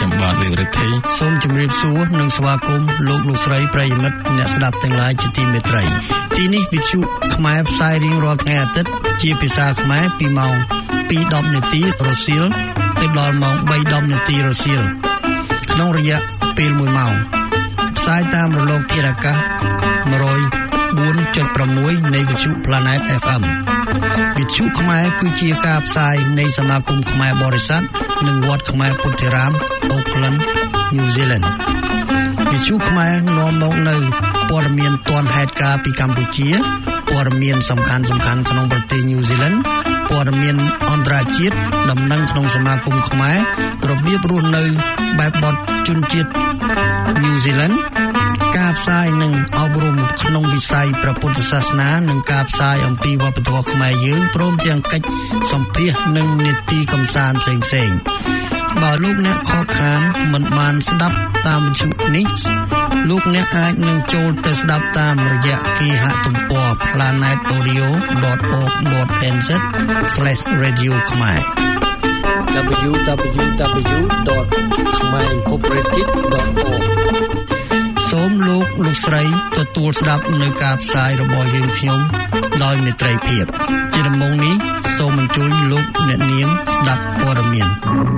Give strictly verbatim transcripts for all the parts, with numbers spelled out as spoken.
សម្បត្តិវិរិទ្ធិសូមជម្រាបសួរនិងស្វាគមន៍លោកលោកស្រីប្រិយមិត្តអ្នកស្ដាប់ទាំងឡាយជាទីមេត្រីទីនេះវិទ្យុខ្មែរផ្សាយរៀងរាល់ថ្ងៃអាទិត្យជាភាសាខ្មែរពីម៉ោង ពីរដប់នាទីរសៀលទៅដល់ម៉ោង បីដប់នាទីរសៀលក្នុងរយៈពេលមួយម៉ោងផ្សាយតាមរលកធាតុអាកាស one oh four point six នៃវិទ្យុ Planet เอฟ เอ็ม វិទ្យុខ្មែរគឺជាការផ្សាយនៃសមាគមខ្មែរបរិស័ទនិងវត្តខ្មែរពុទ្ធិរាម Auckland New Zealand វិទ្យុខ្មែរនាំមកនៅព័ត៌មានទាន់ហេតុការណ៍ពីកម្ពុជាព័ត៌មានសំខាន់ៗក្នុងប្រទេស New Zealand ព័ត៌មានអន្តរជាតិដំណឹងក្នុងសមាគមខ្មែររបៀបរស់នៅបែបបទជនជាតិ New Zealand ការផ្សាយនិងអប់រំក្នុងវិស័យព្រះពុទ្ធសាសនានិងការផ្សាយអំពីវប្បធម៌ខ្មែរយើងព្រមទាំងកិច្ចសម្ភាសន៍និងនីតិកម្សាន្តផ្សេងៗបើលោកអ្នកខកខានមិនបានស្ដាប់តាមវិទ្យុនេះលោកអ្នកអាចនឹងចូលទៅស្ដាប់តាមរយៈគេហទំព័រ planet audio dot org dot n z slash radio ខ្មែរ double-u double-u double-u dot khmer incorporated dot org សូមលោកលោកស្រីទទួលស្ដាប់នៅការផ្សាយរបស់យើងខ្ញុំដោយមេត្រីភាពជាដំបូងនេះសូមអញ្ជើញលោកអ្នកនាងស្ដាប់ព័ត៌មាន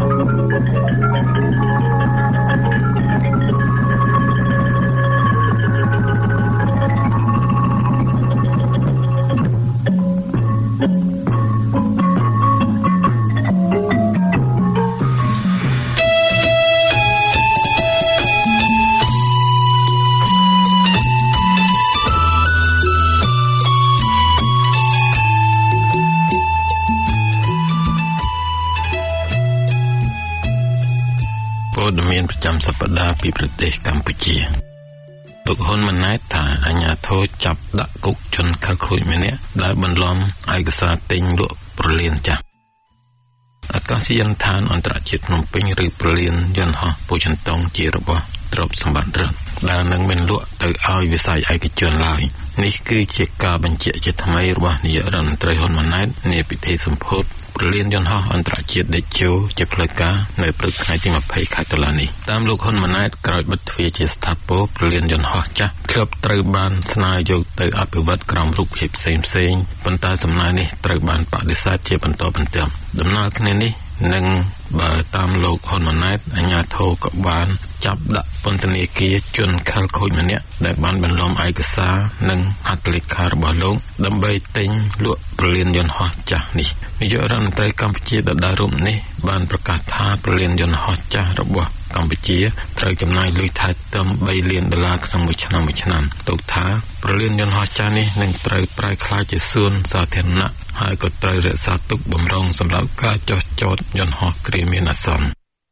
ព័ត៌មានប្រចាំសប្តាហ៍ពីប្រទេសកម្ពុជាលោកហ៊ុនម៉ាណែតថាអាជ្ញាធរចាប់ដាក់គុកជនខិលខូចម្នាក់ដែលបន្លំឯកសារទិញលក់ប្រលានចាស់អាកាសយានដ្ឋានអន្តរជាតិភ្នំពេញឬប្រលានយន្តហោះពូជន្ទង់ជារបស់ទ្រព្យសម្បត្តិរដ្ឋដែលនឹងមិនលក់ទៅឲ្យវិស័យឯកជនឡើយនេះគឺជាការបញ្ជាក់ជាថ្មីរបស់នាយករដ្ឋមន្ត្រីហ៊ុនម៉ាណែតនាពិធីសម្ពោធប្រលានយន្តហោះអន្តរជាតិដេជោជាផ្លូវការនៅព្រឹកថ្ងៃទី 20 ខែតុលានេះតាមលោកហ៊ុនម៉ាណែតក្រោយបិទទ្វារជាស្ថាពរប្រលានយន្តហោះចាស់ធ្លាប់ត្រូវបានស្នើយកទៅអភិវឌ្ឍក្រោមរូបភាពផ្សេងៗប៉ុន្តែសំណើនេះត្រូវបានបដិសេធជាបន្តបន្ទាប់ដំណើរគ្នានេះនឹងបើតាមលោកហ៊ុនម៉ាណែតអាជ្ញាធរក៏បានចាប់ដាក់ពន្ធនាគារជនខិលខូចម្នាក់ដែលបានបន្លំឯកសារនិងហត្ថលេខារបស់លោកដើម្បីទិញលក់ប្រលានយន្តហោះចាស់នេះនាយករដ្ឋមន្ត្រីកម្ពុជាដដែលរូបនេះបានប្រកាសថាប្រលានយន្តហោះចាស់របស់កម្ពុជាត្រូវចំណាយលុយថែទាំបីលានដុល្លារក្នុងមួយឆ្នាំមួយឆ្នាំលោកថាប្រលានយន្តហោះចាស់នេះនឹងត្រូវប្រែក្លាយជាសួនសាធារណៈហើយក៏ត្រូវរក្សាទុកបម្រុងសម្រាប់ការចុះចតយន្តហោះគ្រាមានអាសន្ន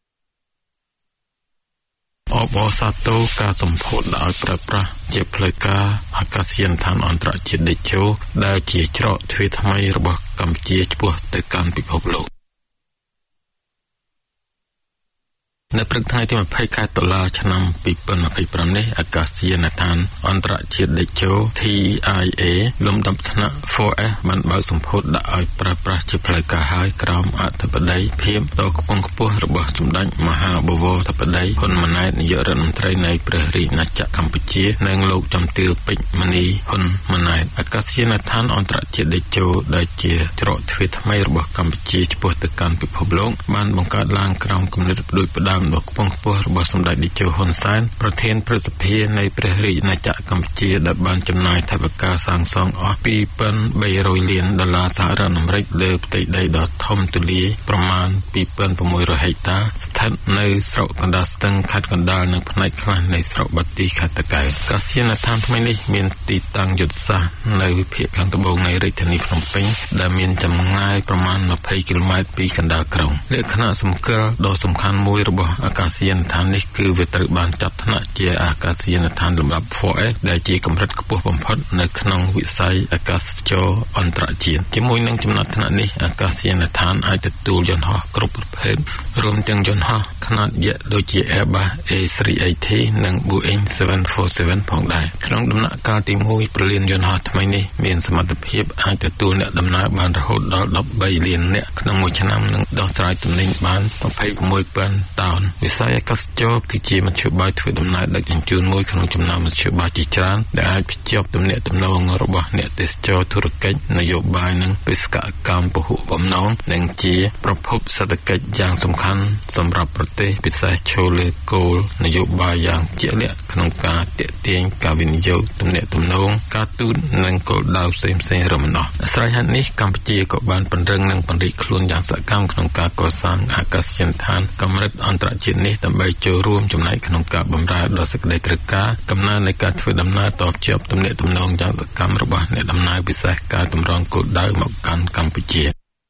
អបអរសាទរការសម្ពោធដោយប្រើប្រាស់ជាផ្លូវការអាកាសយានដ្ឋានអន្តរជាតិដេជោដែលជាច្រកទ្វារថ្មីរបស់កម្ពុជាឆ្ពោះទៅកាន់ពិភពលោកនៅព្រឹកថ្ងៃទី 20 ខែតុលា ឆ្នាំ two thousand twenty-five នេះអាកាសយានដ្ឋានអន្តរជាតិដេជោ T I A លំដាប់ថ្នាក់ four S បានបើកសម្ពោធដាក់ឲ្យប្រើប្រាស់ជាផ្លូវការហើយក្រោមអធិបតីភាពដ៏ខ្ពង់ខ្ពស់របស់សម្ដេចមហាបវរធិបតីហ៊ុនម៉ាណែតនាយករដ្ឋមន្ត្រីនៃព្រះរាជាណាចក្រកម្ពុជានិងលោកចំទាវពេជ្រមនីហ៊ុនម៉ាណែតអាកាសយានដ្ឋានអន្តរជាតិដេជោដែលជាច្រកទ្វារថ្មីរបស់កម្ពុជាឆ្ពោះទៅកាន់ពិភពលោកបានបង្កើតឡើងក្រោមគំនិតដូចផ្ដើមដ៏ខ្ពង់ខ្ពស់របស់សម្ដេចតេជោហ៊ុនសែនប្រធានព្រឹទ្ធសភានៃព្រះរាជាណាចក្រកម្ពុជាដែលបានចំណាយថវិកាសាងសង់អស់ two thousand three hundredលានដុល្លារសហរដ្ឋអាមេរិកលើផ្ទៃដីដ៏ធំទូលាយប្រមាណ two thousand six hundredហិកតាស្ថិតនៅស្រុកកណ្ដាលស្ទឹងខេត្តកណ្ដាលនិងផ្នែកខ្លះនៃស្រុកបាទីខេត្តតាកែវអាកាសយានដ្ឋានថ្មីនេះមានទីតាំងយុទ្ធសាស្ត្រនៅភាគខាងត្បូងនៃរាជធានីភ្នំពេញដែលមានចម្ងាយប្រមាណtwentyគីឡូម៉ែត្រពីកណ្ដាលក្រុងលក្ខណៈសម្គាល់ដ៏សំខាន់មួយរបស់អាកាសយានដ្ឋាននេះគឺវាត្រូវបានចាត់ថ្នាក់ជាអាកាសយានដ្ឋានលំដាប់ four S ដែលជាកម្រិតខ្ពស់បំផុតនៅក្នុងវិស័យអាកាសចរអន្តរជាតិជាមួយនឹងចំណាត់ថ្នាក់នេះអាកាសយានដ្ឋានអាចទទួលយន្តហោះគ្រប់ប្រភេទរួមទាំងយន្តហោះខ្នាតយក្សដូចជា Airbus A three eighty និង Boeing seven forty-seven ផងដែរក្នុងដំណាក់កាលទីoneប្រលានយន្តហោះថ្មីនេះមានសមត្ថភាពអាចទទួលអ្នកដំណើរបានរហូតដល់thirteenលាននាក់ក្នុងមួយឆ្នាំនិងដោះស្រាយទំនិញបានtwenty-six thousandតោនវិស័យអាកាសចរណ៍គឺជាមធ្យោបាយធ្វើដំណើរដឹកជញ្ជូនមួយក្នុងចំណោមមធ្យោបាយជាច្រើនដែលអាចភ្ជាប់ទំនាក់ទំនងរបស់អ្នកទេសចរធុរកិច្ចនយោបាយនិងបេសកកម្មពហុបំណងនិងជាប្រភពសេដ្ឋកិច្ចយ៉ាងសំខាន់សម្រាប់ប្រទេសពិសេសឈលលើគោលនយោបាយយ៉ាងជាក់លាក់ក្នុងការទាក់ទាញការវិនិយោគទំនាក់ទំនងការទូតនិងគោលដៅផ្សេងៗរំដោះអាស្រ័យហេតុនេះកម្ពុជាក៏បានពង្រឹងនិងពង្រីកខ្លួនយ៉ាងសកម្មក្នុងការកសាងអាកាសយានដ្ឋានកម្រិតអន្តរជាតិនេះដើម្បីចូលរួមចំណែកក្នុងការបម្រើដល់សេចក្តីត្រូវការកំណើននៃការធ្វើដំណើរតភ្ជាប់ទំនាក់ទំនងយ៉ាងសកម្មរបស់អ្នកដំណើរពិសេសការតម្រង់គោលដៅមកកាន់កម្ពុជា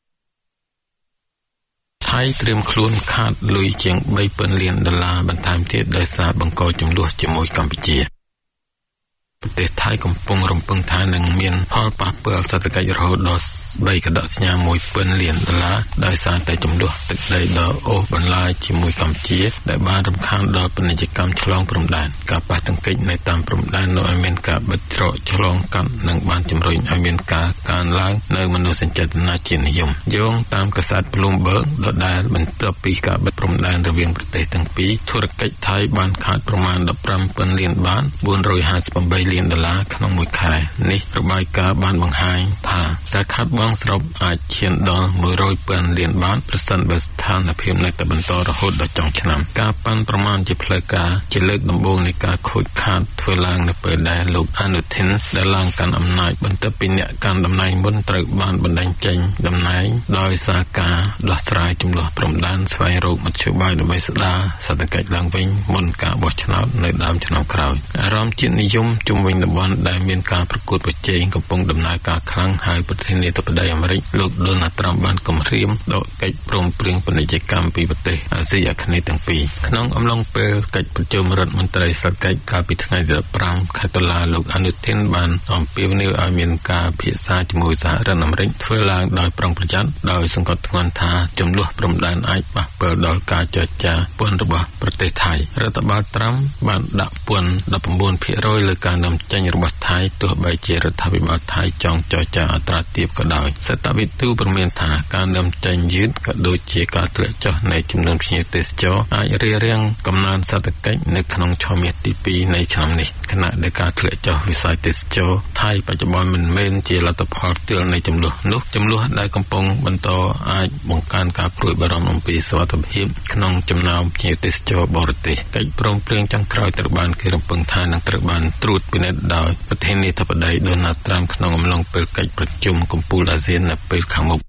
ថៃត្រៀមខ្លួនខាតលុយជាងបីពាន់លានដុល្លារបន្ថែមទៀតដោយសារបង្កចំនួនជាមួយកម្ពុជាប្រទេសថៃកំពុងរំពឹងថានឹងមានផលប៉ះពាល់សេដ្ឋកិច្ចរហូតដល់បីកដកសញ្ញាមួយពាន់លានដុល្លារដោយសារតែចំនួនទឹកដីដ៏អូសបន្លាយជាមួយកម្ពុជាដែលបានរំខានដល់ពាណិជ្ជកម្មឆ្លងព្រំដែនការប៉ះទង្គិចនៅតាមព្រំដែននាំឲ្យមានការបិទច្រកឆ្លងកាត់និងបានជំរុញឲ្យមានការកើនឡើងនៅមនោសញ្ចេតនាជាតិនិយមយោងតាមកាសែត Bloomberg ដដែលបន្ទាប់ពីការបិទព្រំដែនរវាងប្រទេសទាំងពីរធុរកិច្ចថៃបានខាតប្រមាណដប់ប្រាំពាន់លានបាតបួនរយហាសិបប្រាំលានដុល្លារក្នុងមួយខែនេះរបាយការណ៍បានបង្ហាញថាការខាតបង់សរុបអាចឈានដល់មួយរយពាន់លានបាតប្រសិនបើស្ថានភាពនៅតែបន្តរហូតដល់ចុងឆ្នាំការប៉ាន់ប្រមាណជាផ្លូវការជាលើកដំបូងនៃការខូចខាតធ្វើឡើងនៅពេលដែលលោកអនុทิនដែលឡើងកាន់អំណាចបន្ទាប់ពីអ្នកកាន់តំណែងមុនត្រូវបានបណ្តេញចេញតំណែងដោយសារការដោះស្រាយជម្លោះព្រំដែនស្វែងរកមធ្យោបាយដើម្បីស្ដារសេដ្ឋកិច្ចឡើងវិញមុនការបោះឆ្នោតនៅដើមឆ្នាំក្រោយអារម្មណ៍ជាតិនិយមជុំវិញតំបន់ដែលមានការប្រកួតប្រជែងកំពុងដំណើរការខ្លាំងហើយប្រធានាធិបតីអាមេរិកលោក Donald Trump បានគំរាមដកកិច្ចព្រមព្រៀងពាណិជ្ជកម្មពីប្រទេសអាស៊ីអាគ្នេយ៍ទាំងពីរក្នុងអំឡុងពេលកិច្ចប្រជុំរដ្ឋមន្ត្រីសេដ្ឋកិច្ចកាលពីថ្ងៃទីដប់ប្រាំខែតុលាលោកអនុทิនបានអំពាវនាវឲ្យមានការពិភាក្សាជាមួយសហរដ្ឋអាមេរិកធ្វើឡើងដោយប្រុងប្រយ័ត្នដោយសង្កត់ធ្ងន់ថាចំនួនព្រំដែនអាចប៉ះពាល់ដល់ការចរចាពន្ធរបស់ប្រទេសថៃរដ្ឋបាលត្រាំបានដាក់ពន្ធដប់៩ភាគរយលើការនាំចេញរបស់ថៃទោះបីជារដ្ឋាភិបាលថៃចង់ចរចាអត្រាទាបក៏ដោយសេដ្ឋវិទូព្រមានថាការនាំចេញយឺតក៏ដូចជាការធ្លាក់ចុះនៃចំនួនភ្ញៀវទេសចរអាចរារាំងកំណើនសេដ្ឋកិច្ចនៅក្នុងឆមាសទីពីរនៃឆ្នាំនេះខណៈដែលការធ្លាក់ចុះវិស័យទេសចរថៃបច្ចុប្បន្នមិនមែនជាលទ្ធផលផ្ទាល់នៃចំនួននោះចំនួនដែលកំពុងបន្តអាចបង្កើនការព្រួយបារម្ភអំពីសុវត្ថិភាពក្នុងចំណោមភ្ញៀវទេសចរបរទេសកិច្ចព្រមព្រៀងចុងក្រោយត្រូវបានគេរំពឹងថានឹងត្រូវបានត្រួតពិនិត្យដោយប្រធានាធិបតី Donald Trump ក្នុងអំឡុងពេលកិច្ចប្រជុំកំពូលអាស៊ាននៅពេលខាងមុខ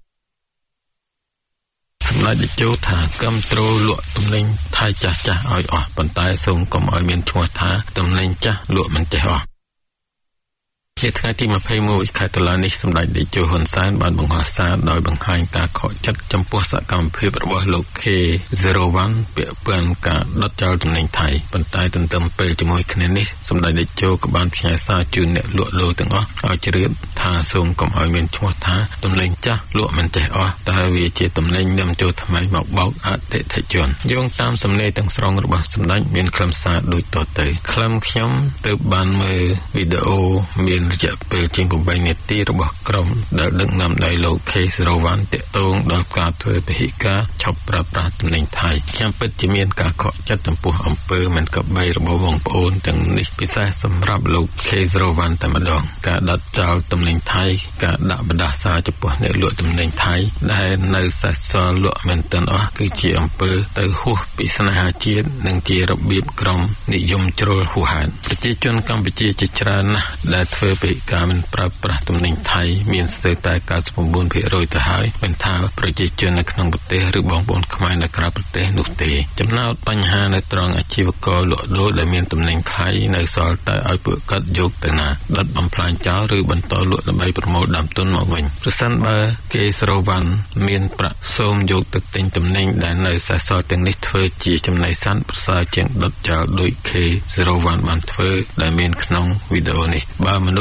សម្ដេចតេជោថាគាំទ្រលក់ទំនិញថៃចាស់ចាស់ឲ្យអស់ប៉ុន្តែសូមកុំឲ្យមានឈ្មោះថាទំនិញចាស់លក់មិនចេះអស់ជាថ្ងៃទីម្ភៃមួយខែតុលានេះសម្ដេចតេជោហ៊ុនសែនបានបង្ហោះសារដោយបង្ហាញការខកចិត្តចំពោះសកម្មភាពរបស់លោក K សេរ៉ូវ៉ាន់ ពាក់ព័ន្ធការដុតចោលទំនិញថៃប៉ុន្តែទន្ទឹមពេលជាមួយគ្នានេះសម្ដេចតេជោក៏បានផ្ញើសារជូនអ្នកលក់ដូរទាំងអស់ឲ្យជ្រាបថាសូមកុំឲ្យមានឈ្មោះថាទំនិញចាស់លក់មិនចេះអស់តែវាជាទំនិញនាំចូលថ្មីមកបោកអតិថិជនយោងតាមសំណេរទាំងស្រុងរបស់សម្ដេចមានខ្លឹមសារដូចតទៅខ្លឹមខ្ញុំទៅបានមើលវីដេអូមានរយៈពេលជាងប្រាំបីនាទីរបស់ក្រុមដែលដឹកនាំដោយលោក K សេរ៉ូវ៉ាន់ ទាក់ទងដល់ការធ្វើពហិការឈប់ប្រើប្រាស់ទំនិញថៃខ្ញុំពិតជាមានការខកចិត្តចំពោះអំពើមិនគប្បីរបស់បងប្អូនទាំងនេះពិសេសសម្រាប់លោក K សេរ៉ូវ៉ាន់ តែម្ដងការដុតចោលទំនិញថៃការដាក់បណ្ដាសាចំពោះអ្នកលក់ទំនិញថៃដែលនៅសេសសល់លក់មិនទាន់អស់គឺជាអំពើទៅហួសពីស្នេហាជាតិនិងជារបៀបក្រុមនិយមជ្រុលហួសហេតុប្រជាជនកម្ពុជាជាច្រើនណាស់ដែលធ្វើពហិការមិនប្រើប្រាស់ទំនិញថៃមានស្ទើរតែកៅសិប៩ភាគរយទៅហើយមិនថាប្រជាជននៅក្នុងប្រទេសឬបងប្អូនខ្មែរនៅក្រៅប្រទេសនោះទេចំណោទបញ្ហានៅត្រង់អាជីវករលក់ដូរដែលមានទំនិញថៃនៅសល់តែឲ្យពួកគាត់យកទៅណាដុតបំផ្លាញចោលឬបន្តលក់ដើម្បីប្រមូលដើមទុនមកវិញប្រសិនបើគេសេរ៉ូវ៉ាន់មានប្រាក់សូមយកទៅទិញទំនិញដែលនៅសេសសល់ទាំងនេះធ្វើជាចំណីស័ន្ទប្រសើរជាងដុតចោលដោយ K សេរ៉ូវ៉ាន់ បានធ្វើដែលមានក្នុងវីដេអូនេះបើមនុស្ស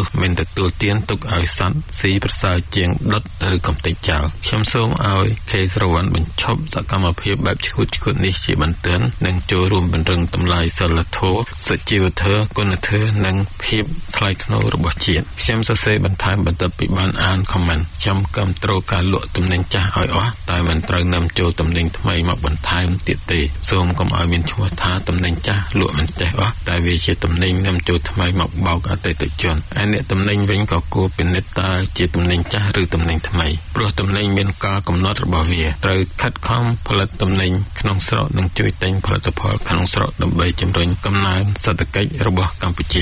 មិនទទួលទានទុកឲ្យសត្វស៊ីប្រសើរជាងដុតឬកំទេចចោលខ្ញុំសូមឲ្យខេស្រវ័នបញ្ឈប់សកម្មភាពបែបឈួតឈួតនេះជាបន្ទាន់និងចូលរួមពង្រឹងតម្លៃសិលធម៌សុជីវធម៌គុណធម៌និងភាពថ្លៃថ្នូររបស់ជាតិខ្ញុំសរសេរបន្ថែមបន្ទាប់ពីបានអាន comment ខ្ញុំគាំទ្រការលក់ទំនិញចាស់ឲ្យអស់តែមិនត្រូវនាំចូលទំនិញថ្មីមកបន្ថែមទៀតទេសូមកុំឲ្យមានឈ្មោះថាទំនិញចាស់លក់មិនចេះអស់តែវាជាទំនិញនាំចូលថ្មីមកបោកអតិថិជនហើយអ្នកទំនិញវិញក៏គួរពិនិត្យតើជាទំនិញចាស់ឬទំនិញថ្មីព្រោះទំនិញមានកាលកំណត់របស់វាត្រូវខិតខំផលិតទំនិញក្នុងស្រុកនិងជួយទិញផលិតផលក្នុងស្រុកដើម្បីជំរុញកំណើនសេដ្ឋកិច្ចរបស់កម្ពុជា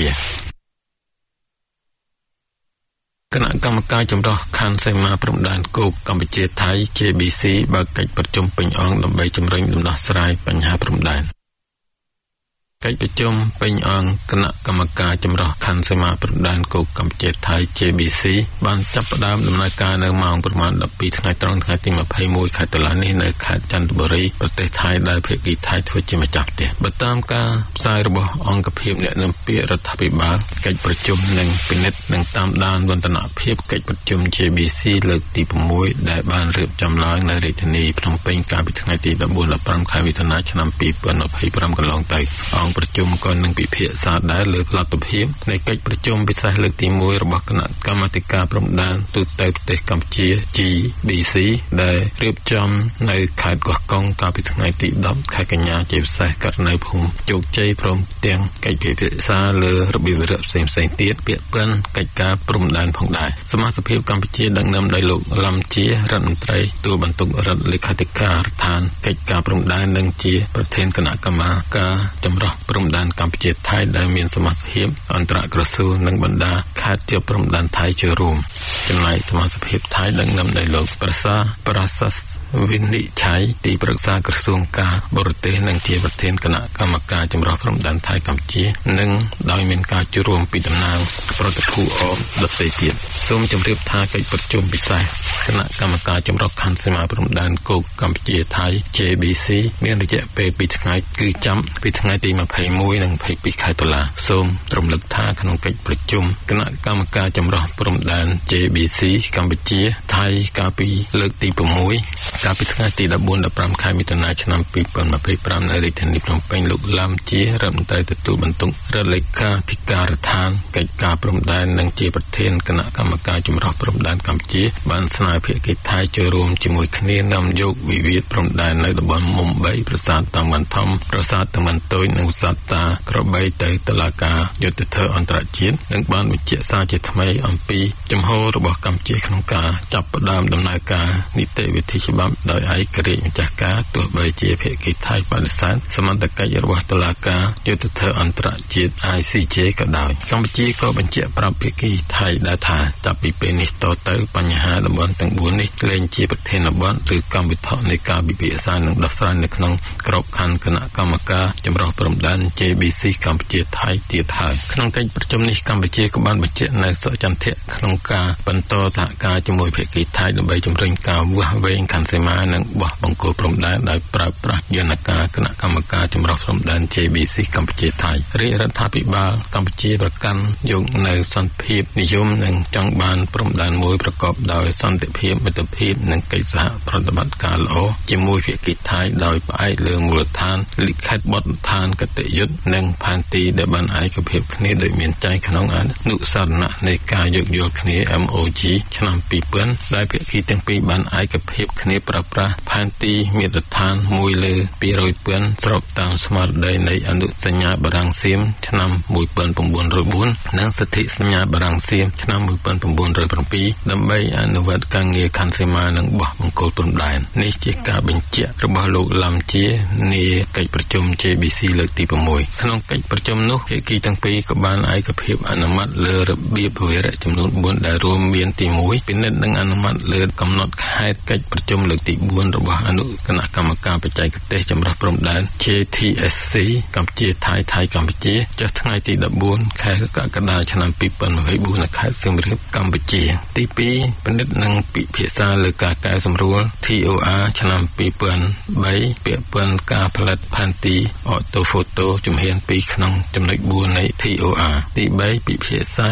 គណៈកម្មការចម្រុះខណ្ឌសីមាព្រំដែនគោកកម្ពុជាថៃ J B C បើកកិច្ចប្រជុំពេញអង្គដើម្បីជំរុញដំណោះស្រាយបញ្ហាព្រំដែនកិច្ចប្រជុំពេញអង្គគណៈកម្មការចម្រុះខណ្ឌសីមាព្រំដែនគោកកម្ពុជាថៃ J B C បានចាប់ផ្ដើមដំណើរការនៅម៉ោងប្រមាណដប់ពីរថ្ងៃត្រង់ថ្ងៃទីម្ភៃមួយខែតុលានេះនៅខេត្តចន្ទបុរីប្រទេសថៃដែលភាគីថៃធ្វើជាម្ចាស់ផ្ទះបើតាមការផ្សាយរបស់អង្គភាពអ្នកនាំពាក្យរដ្ឋាភិបាលកិច្ចប្រជុំនឹងពិនិត្យនិងតាមដានវឌ្ឍនភាពកិច្ចប្រជុំ J B C លើកទី៦ដែលបានរៀបចំឡើងនៅរាជធានីភ្នំពេញកាលពីថ្ងៃទីដប់បួន ដប់ប្រាំខែមិថុនាឆ្នាំពីរពាន់ម្ភៃប្រាំកន្លងទៅអង្គប្រជុំក៏នឹងពិភាក្សាដែរលើលទ្ធភាពនៃកិច្ចប្រជុំពិសេសលើកទីមួយរបស់គណៈកម្មាធិការព្រំដែនទូតទៅប្រទេសកម្ពុជា G B C ដែលរៀបចំនៅខេត្តកោះកុងកាលពីថ្ងៃទីដប់ខែកញ្ញាជាពិសេសករណីភូមិជោគជ័យព្រមទាំងកិច្ចពិភាក្សាលើរបៀបវិរៈផ្សេងៗទៀតពាក្យពេញកិច្ចការព្រំដែនផងដែរសមាជិកកម្ពុជាដឹកនាំដោយលោកលំជារដ្ឋមន្ត្រីទូតបន្ទុករដ្ឋលេខាធិការដ្ឋានកិច្ចការព្រំដែននិងជាប្រធានគណៈកម្មាការចម្រុះព្រំដែនកម្ពុជាថៃដែលមានសមាជិកអន្តរក្រសួងនិងបណ្ដាខេត្តជាប់ព្រំដែនថៃចូលរួមចំណែកសមាជិកថៃដឹកនាំដោយលោកប្រសាប្រសាសវិនិច្ឆ័យទីប្រឹក្សាក្រសួងការបរទេសនិងជាប្រធានគណៈកម្មការចម្រុះព្រំដែនថៃកម្ពុជានិងដោយមានការចូលរួមពីតំណាងប្រតិភូអមដទៃទៀតសូមជម្រាបថាកិច្ចប្រជុំពិសេសគណៈកម្មការចម្រុះខណ្ឌសីមាព្រំដែនគោកកម្ពុជាថៃ J B C មានរយៈពេលពីរថ្ងៃគឺចាំពីថ្ងៃទីម្ភៃមួយនិងម្ភៃពីរខែតុលាសូមរំលឹកថាក្នុងកិច្ចប្រជុំគណៈកម្មការចម្រុះព្រំដែន J B C កម្ពុជាថៃកាលពីលើកទី៦កាលពីថ្ងៃទីដប់បួន ដប់ប្រាំខែមិថុនាឆ្នាំពីរពាន់ម្ភៃប្រាំនៅរាជធានីភ្នំពេញលោកឡាំជារដ្ឋមន្ត្រីទទួលបន្ទុករដ្ឋលេខាធិការដ្ឋានកិច្ចការព្រំដែននិងជាប្រធានគណៈកម្មការចម្រុះព្រំដែនកម្ពុជាបានស្នើភាគីថៃចូលរួមជាមួយគ្នានាំយកវិវាទព្រំដែននៅតំបន់មុំបីប្រាសាទតាម៉ាន់ធំប្រាសាទតាម៉ាន់តូចនិងប្រាសាទតាក្របីទៅតុលាការយុត្តិធម៌អន្តរជាតិនិងបានបញ្ជាក់សារជាថ្មីអំពីជំហររបស់កម្ពុជាក្នុងការចាប់ផ្ដើមដំណើរការនីតិវិធីច្បាប់ដោយឯករាជ្យម្ចាស់ការទោះបីជាភាគីថៃបដិសេធសមត្ថកិច្ចរបស់តុលាការយុត្តិធម៌អន្តរជាតិ I C J ក៏ដោយកម្ពុជាក៏បញ្ជាក់ប្រាប់ភាគីថៃដែរថាចាប់ពីពេលនេះតទៅបញ្ហាតំបន់ទាំងបួននេះលែងជាប្រធានបទឬកម្មវិធីនៃការពិភាក្សានិងដោះស្រាយនៅក្នុងក្របខ័ណ្ឌគណៈកម្មការចម្រុះព្រំដែន J B C កម្ពុជាថៃទៀតហើយក្នុងកិច្ចប្រជុំនេះកម្ពុជាក៏បានបញ្ជាក់នៅសុចន្ទៈក្នុងការបន្តសហការជាមួយភាគីថៃដើម្បីជំរុញការវាស់វែងខណ្ឌសីមានិងបោះបង្គោលព្រំដែនដោយប្រើប្រាស់យន្តការគណៈកម្មការចម្រុះព្រំដែន J B C កម្ពុជាថៃរាជរដ្ឋាភិបាលកម្ពុជាប្រកាន់យកនៅសន្តិភាពនិយមនិងចង់បានព្រំដែនមួយប្រកបដោយសន្តិភាពមិត្តភាពនិងកិច្ចសហប្រតិបត្តិការល្អជាមួយភាគីថៃដោយផ្អែកលើមូលដ្ឋានលិខិតបទដ្ឋានគតិយុត្តនិងផែនទីដែលបានឯកភាពគ្នាដោយមានចែងក្នុងអនុសារណៈនៃការយោគយល់គ្នា M O G ឆ្នាំពីរពាន់ដែលភាគីទាំងពីរបានឯកភាពគ្នាប្រើប្រាស់ផែនទីមាត្រដ្ឋានមួយលើពីររយពាន់ស្របតាមស្មារតីនៃអនុសញ្ញាបារាំងសៀមឆ្នាំ១៩០៤និងសន្ធិសញ្ញាបារាំងសៀមឆ្នាំ១៩០៧ដើម្បីអនុវត្តការងារខណ្ឌសីមានិងបោះបង្គោលព្រំដែននេះជាការបញ្ជាក់របស់លោកឡាំជានាកិច្ចប្រជុំ J B C លើកទី៦ក្នុងកិច្ចប្រជុំនោះភាគីទាំងពីរក៏បានឯកភាពអនុម័តលើរបៀបវិរៈចំនួនបួនដែលរួមមានទីមួយពិនិត្យនិងអនុម័តលើកំណត់ខេត្តកិច្ចប្រជុំលើកទីបួនរបស់អនុគណៈកម្មការបច្ចេកទេសចម្រុះព្រំដែន J T S C កម្ពុជាថៃថៃកម្ពុជាចុះថ្ងៃទីដប់បួនខែកក្កដាឆ្នាំពីរពាន់ម្ភៃបួននៅខេត្តសៀមរាបកម្ពុជាទីពីរពិនិត្យនិងពិភាក្សាលើការកែសម្រួល T O R ឆ្នាំពីរពាន់បីពាក្យពេញការផលិតផែនទី Ortho Photo ជំហានពីរក្នុងចំណុចបួននៃ T O R ទីបីពិភាក្សា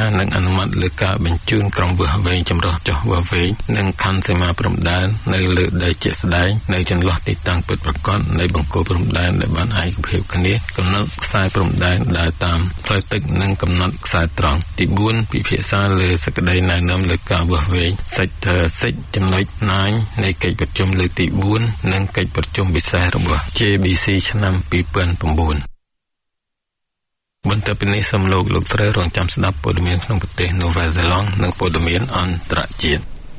និងអនុម័តលើការបញ្ជូនក្រុមវាស់វែងចម្រុះចុះវាស់វែងនិងខណ្ឌសីមាព្រំដែននៅលើដីជាក់ស្ដែងនៅចន្លោះទីតាំងពិតប្រាកដនៃបង្គោលព្រំដែនដែលបានឯកភាពគ្នាកំណត់ខ្សែព្រំដែនដើរតាមផ្លូវទឹកនិងកំណត់ខ្សែត្រង់ទីបួនពិភាក្សាលើសេចក្តីណែនាំលើការវាស់វែងសេចក្តីសេចចំណុចណាញនៃកិច្ចប្រជុំលើកទីបួននិងកិច្ចប្រជុំពិសេសរបស់ J B C ឆ្នាំពីរពាន់ប្រាំបួនបន្ទាប់ពីនេះសូមលោកលោកស្រីរងចាំស្ដាប់ព័ត៌មានក្នុងប្រទេសនូវែលសេឡង់និងព័ត៌មានអន្តរជាតិ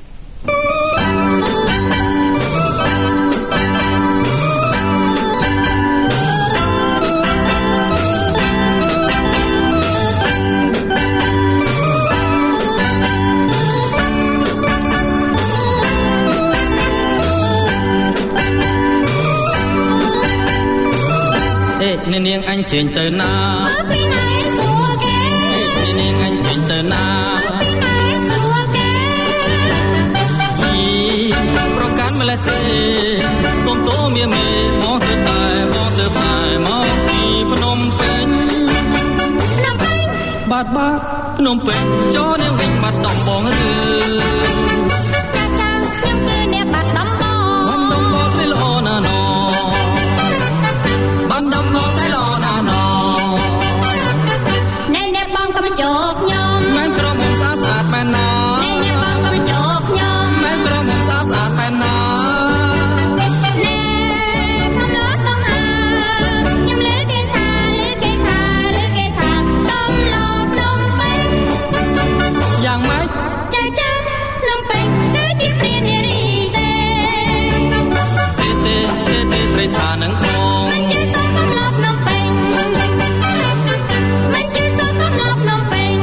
នាងអញចេញទៅណាពីណែសួរគេនាងអញចេញទៅណាពីណែសួរគេយីប្រកាន់ម្លេះទេសូមតោមៀមេមកទៅតែមកទៅតែមកពីភ្នំពេញភ្នំពេញបាត់បាត់ភ្នំពេញចូលនាងវិញបាត់ដំបងឬចាចាខ្ញុំគឺអ្នកបាត់ដំបងបាត់ដំបងស្រីល្អណាស់ណោបាត់ដំបងស្រីល្អណាស់ណោណែអ្នកបងក៏មកជោគខ្ញុំមិនក្រុមសាស្អាតមែនណាណែអ្នកបងក៏មកជោគខ្ញុំមិនក្រុមសាស្អាតមែនណាណែកំឡោះសំហាខ្ញុំលើគេថាលើគេថាលើគេថាកំឡោះភ្នំពេញយ៉ាងម៉េចចាចាភ្នំពេញដូចជាព្រាននារីទេទេទេទេស្រីថានឹងខំមិនចេះសល់កំឡោះភ្នំពេញមិនចេះសល់កំឡោះភ្នំពេញ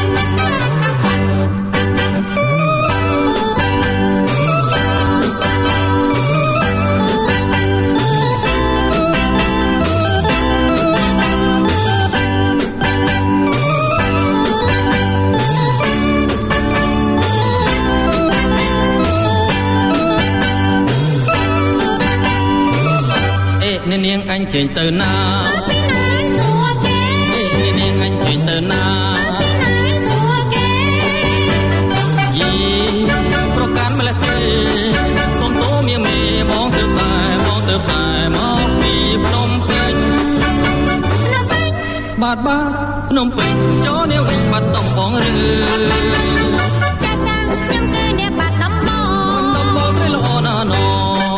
នាងអញចេញទៅណាពីណែសួរគេនាងអញចេញទៅណាពីណែសួរគេយីប្រកាន់ម្លេះទេសូមតោមៀមេមកទៅតែមកទៅតែមកពីភ្នំពេញភ្នំពេញបាត់បាត់ភ្នំពេញចូលនាងវិញបាត់ដំបងឬចាចាខ្ញុំគឺអ្នកបាត់ដំបងដំបងស្រីល្អណាស់ណោ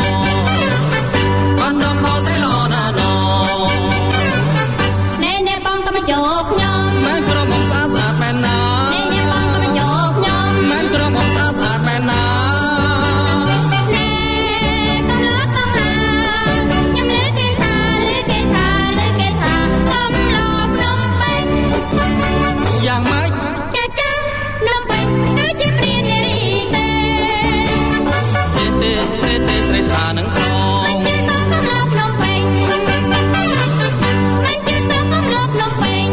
បាត់ដំបងស្រីល្អណាស់ណោណែអ្នកបងក៏មកជោគខ្ញុំមិនក្រុមអង្គសាស្អាតមែនណាណែអ្នកបងក៏មកជោគខ្ញុំមិនក្រុមអង្គសាស្អាតមែនណាណែកំឡោះសំហាខ្ញុំលើគេថាលើគេថាលើគេថាកំឡោះភ្នំពេញយ៉ាងម៉េចចាចាភ្នំពេញដូចជាព្រាននារីទេទេទេទេស្រីថានឹងខំមិនចេះសល់កំឡោះភ្នំពេញមិនចេះសល់កំឡោះភ្នំពេញ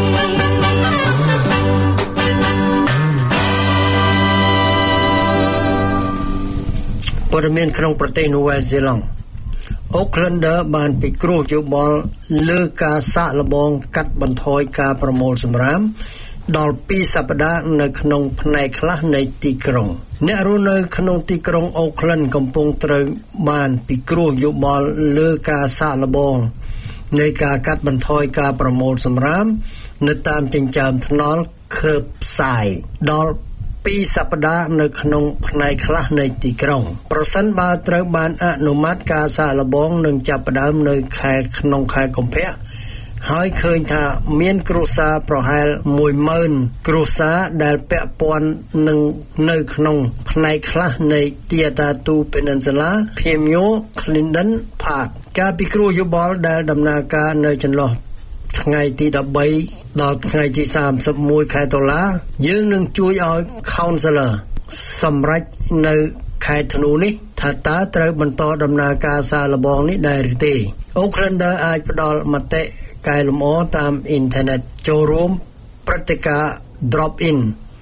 ព័ត៌មានក្នុងប្រទេសនូវែលសេឡង់អូក្លែនដឺបានពិគ្រោះយោបល់លើការសាកល្បងកាត់បន្ថយការប្រមូលសម្រាមដល់ពីរសប្តាហ៍នៅក្នុងផ្នែកខ្លះនៃទីក្រុងអ្នករស់នៅក្នុងទីក្រុងអូក្លែនកំពុងត្រូវបានពិគ្រោះយោបល់លើការសាកល្បងនៃការកាត់បន្ថយការប្រមូលសម្រាមនៅតាមចិញ្ចើមថ្នល់ឃើបផ្សាយដល់ពីរសប្តាហ៍នៅក្នុងផ្នែកខ្លះនៃទីក្រុងប្រសិនបើត្រូវបានអនុម័តការសាកល្បងនឹងចាប់ផ្ដើមនៅខែក្នុងខែកុម្ភៈហើយឃើញថាមានគ្រួសារប្រហែល មួយម៉ឺន គ្រួសារដែលពាក់ព័ន្ធនឹងនៅក្នុងផ្នែកខ្លះនៃ Tiatatu Peninsula Pemio Clinton Park ការពិគ្រោះយោបល់ដែលដំណើរការនៅចន្លោះថ្ងៃទីដប់បីដល់ថ្ងៃទីសាមសិបមួយខែតុលាយើងនឹងជួយឲ្យ Counselor សម្រេចនៅខែធ្នូនេះថាតើត្រូវបន្តដំណើរការសាកល្បងនេះដែរឬទេ Oakland អាចផ្ដល់មតិកែលម្អតាមអ៊ីនធឺណិតចូលរួមព្រឹត្តិការណ៍ Drop In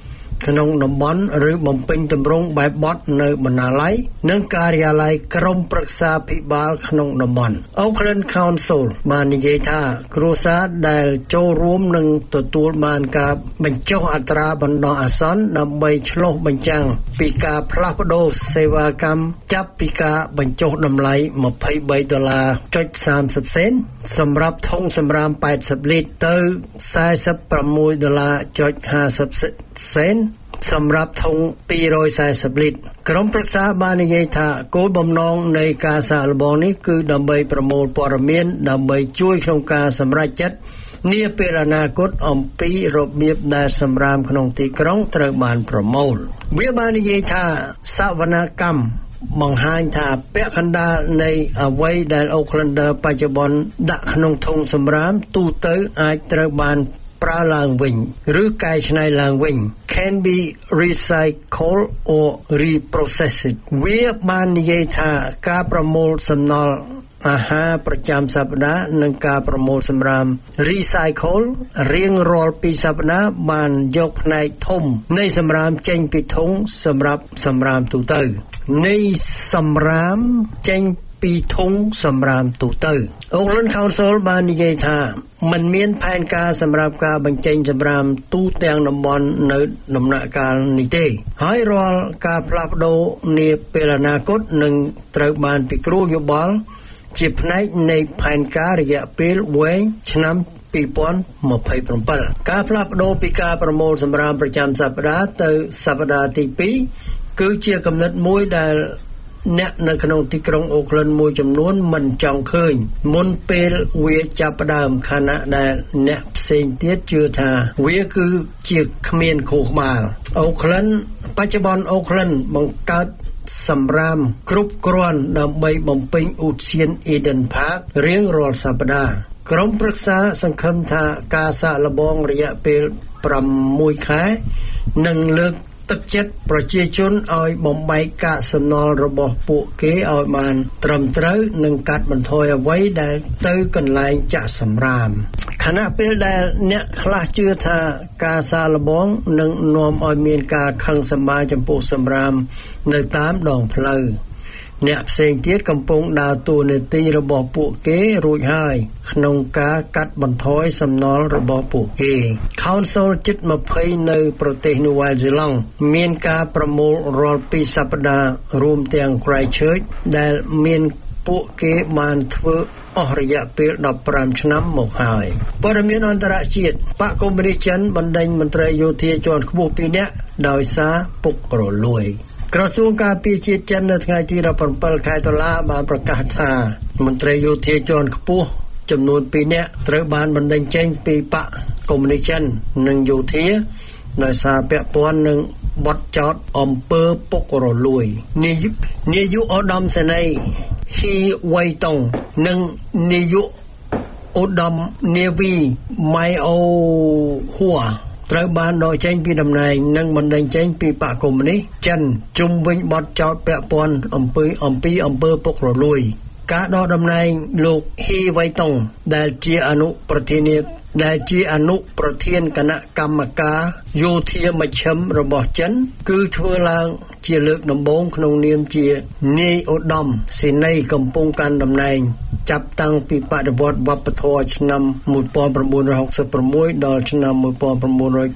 ក្នុងតំបន់ឬបំពេញទម្រង់បែបបទនៅបណ្ណាល័យនិងការិយាល័យក្រុមប្រឹក្សាភិបាលក្នុងតំបន់ Auckland Council បាននិយាយថាគ្រួសារដែលចូលរួមនឹងទទួលបានការបញ្ចុះអត្រាបណ្ដោះអាសន្នដើម្បីឆ្លុះបញ្ចាំងពីការផ្លាស់ប្ដូរសេវាកម្មចាប់ពីការបញ្ចុះតម្លៃម្ភៃបីដុល្លារចុចសាមសិបសេនសម្រាប់ធុងសម្រាមแปดสิบលីត្រទៅសែសិបប្រាំមួយដុល្លារចុចห้าสิบសេនសម្រាប់ធុងពីរសែសិបលីត្រក្រុមប្រឹក្សាបាននិយាយថាគោលបំណងនៃការសាកល្បងនេះគឺដើម្បីប្រមូលព័ត៌មានដើម្បីជួយក្នុងការសម្រេចចិត្តនាពេលអនាគតអំពីរបៀបដែលសម្រាមក្នុងទីក្រុងត្រូវបានប្រមូលវាបាននិយាយថាសវនកម្មបង្ហាញថាពាក់កណ្ដាលនៃអ្វីដែល Aucklander បច្ចុប្បន្នដាក់ក្នុងធុងសម្រាមទូទៅអាចត្រូវបានប្រើឡើងវិញឬកែច្នៃឡើងវិញ can be recycled or reprocessed វាបាននិយាយថាការប្រមូលសំណល់អាហារប្រចាំសប្តាហ៍និងការប្រមូលសម្រាម recycle រៀងរាល់ពីរសប្តាហ៍បានយកផ្នែកធំនៃសម្រាមចេញពីធុងសម្រាប់សម្រាមទូទៅនៃសម្រាមចេញពីធុងសម្រាមទូទៅ Auckland Council បាននិយាយថាมันមានផែនការសម្រាប់ការបញ្ចេញសម្រាមទូទាំងតំបន់នៅដំណាក់កាលនេះទេហើយរាល់ការផ្លាស់ប្ដូរនាពេលអនាគតនឹងត្រូវបានពិគ្រោះយោបល់ជាផ្នែកនៃផែនការរយៈពេលវែងឆ្នាំពីរពាន់ម្ភៃប្រាំការផ្លាស់ប្ដូរពីការប្រមូលសម្រាមប្រចាំសប្តាហ៍ទៅសប្តាហ៍ទីពីរគឺជាគំនិតមួយដែលអ្នកនៅក្នុងទីក្រុងអូក្លិនមួយចំនួនមិនចង់ឃើញមុនពេលវាចាប់ផ្ដើមខណៈដែលអ្នកផ្សេងទៀតជឿថាវាគឺជាគ្មានខួរក្បាលអូក្លិនបច្ចុប្បន្នអូក្លិនបង្កើតសម្រាមគ្រប់គ្រាន់ដើម្បីបំពេញឧទ្យាន Eden Park រៀងរាល់សប្តាហ៍ក្រុមប្រឹក្សាសង្ឃឹមថាការសាកល្បងរយៈពេលប្រាំមួយខែនឹងលើកទឹកចិត្តប្រជាជនឲ្យបំបែកកាកសំណល់របស់ពួកគេឲ្យបានត្រឹមត្រូវនិងកាត់បន្ថយអ្វីដែលទៅកន្លែងចាក់សម្រាមខណៈពេលដែលអ្នកខ្លះជឿថាការសាកល្បងនឹងនាំឲ្យមានការខឹងសម្បារចំពោះសម្រាមនៅតាមដងផ្លូវអ្នកផ្សេងទៀតកំពុងដើរតួនាទីរបស់ពួកគេរួចហើយក្នុងការកាត់បន្ថយសំណល់របស់ពួកគេ Council ជិតម្ភៃនៅប្រទេសនូវែលសេឡង់មានការប្រមូលរាល់ពីរសប្តាហ៍រួមទាំង Christchurch ដែលមានពួកគេបានធ្វើអស់រយៈពេលដប់ប្រាំឆ្នាំមកហើយព័ត៌មានអន្តរជាតិបកកុម្មុយនីសចិនបណ្ដេញមន្ត្រីយោធាជាន់ខ្ពស់ពីរនាក់ដោយសារពុករលួយក្រសួងការពារជាតិចិននៅថ្ងៃទីដប់ប្រាំខែតុលាបានប្រកាសថាមន្ត្រីយោធាជាន់ខ្ពស់ចំនួនពីរនាក់ត្រូវបានបណ្ដេញចេញពីបកកុម្មុយនីសចិននិងយោធាដោយសារពាក់ព័ន្ធនឹងបទចោទអំពើពុករលួយនាយកនាយកឧត្តមសេនីយ៍ហ៊ីវ៉ៃតុងនិងនាយកឧត្តមនាវីម៉ៃអូហួរត្រូវបានដកចេញពីតំណែងនិងបណ្ដេញចេញពីបកកុម្មុយនីសចិនជុំវិញបទចោទពាក់ព័ន្ធអំពីអំពីអំពើពុករលួយការដកតំណែងលោកហ៊ីវ៉ៃតុងដែលជាអនុប្រធានដែលជាអនុប្រធានគណៈកម្មការយោធាមជ្ឈិមរបស់ចិនគឺធ្វើឡើងជាលើកដំបូងក្នុងនាមជានាយឧត្តមសេនីយ៍កំពុងកាន់តំណែងចាប់តាំងពីបដិវត្តន៍វប្បធម៌ឆ្នាំmột nghìn chín trăm sáu mươi sáuដល់ឆ្នាំmột nghìn chín trăm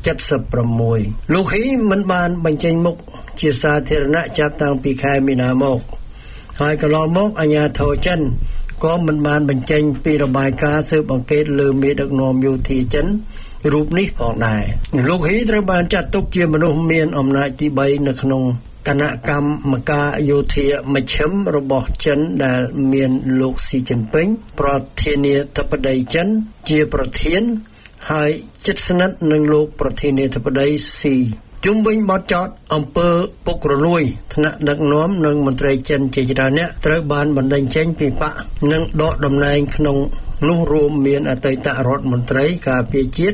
bảy mươi sáuលោកហ៊ីមិនបានបញ្ចេញមុខជាសាធារណៈចាប់តាំងពីខែមីនាមកហើយកន្លងមកអាជ្ញាធរចិនក៏មិនបានបញ្ចេញពីរបាយការណ៍ស៊ើបអង្កេតលើមេដឹកនាំយោធាចិនរូបនេះផងដែរលោកហ៊ីត្រូវបានចាត់ទុកជាមនុស្សមានអំណាចទីបីនៅក្នុងគណៈកម្មការយោធាមជ្ឈិមរបស់ចិនដែលមានលោកស៊ីជីនពីងប្រធានាធិបតីចិនជាប្រធានហើយជិតស្និទ្ធនឹងលោកប្រធានាធិបតីស៊ីជុំវិញបទចោទអំពើពុករលួយថ្នាក់ដឹកនាំនិងមន្ត្រីចិនជាច្រើនអ្នកត្រូវបានបណ្ដេញចេញពីបកនិងដកតំណែងក្នុងនោះរួមមានអតីតរដ្ឋមន្ត្រីការពារជាតិ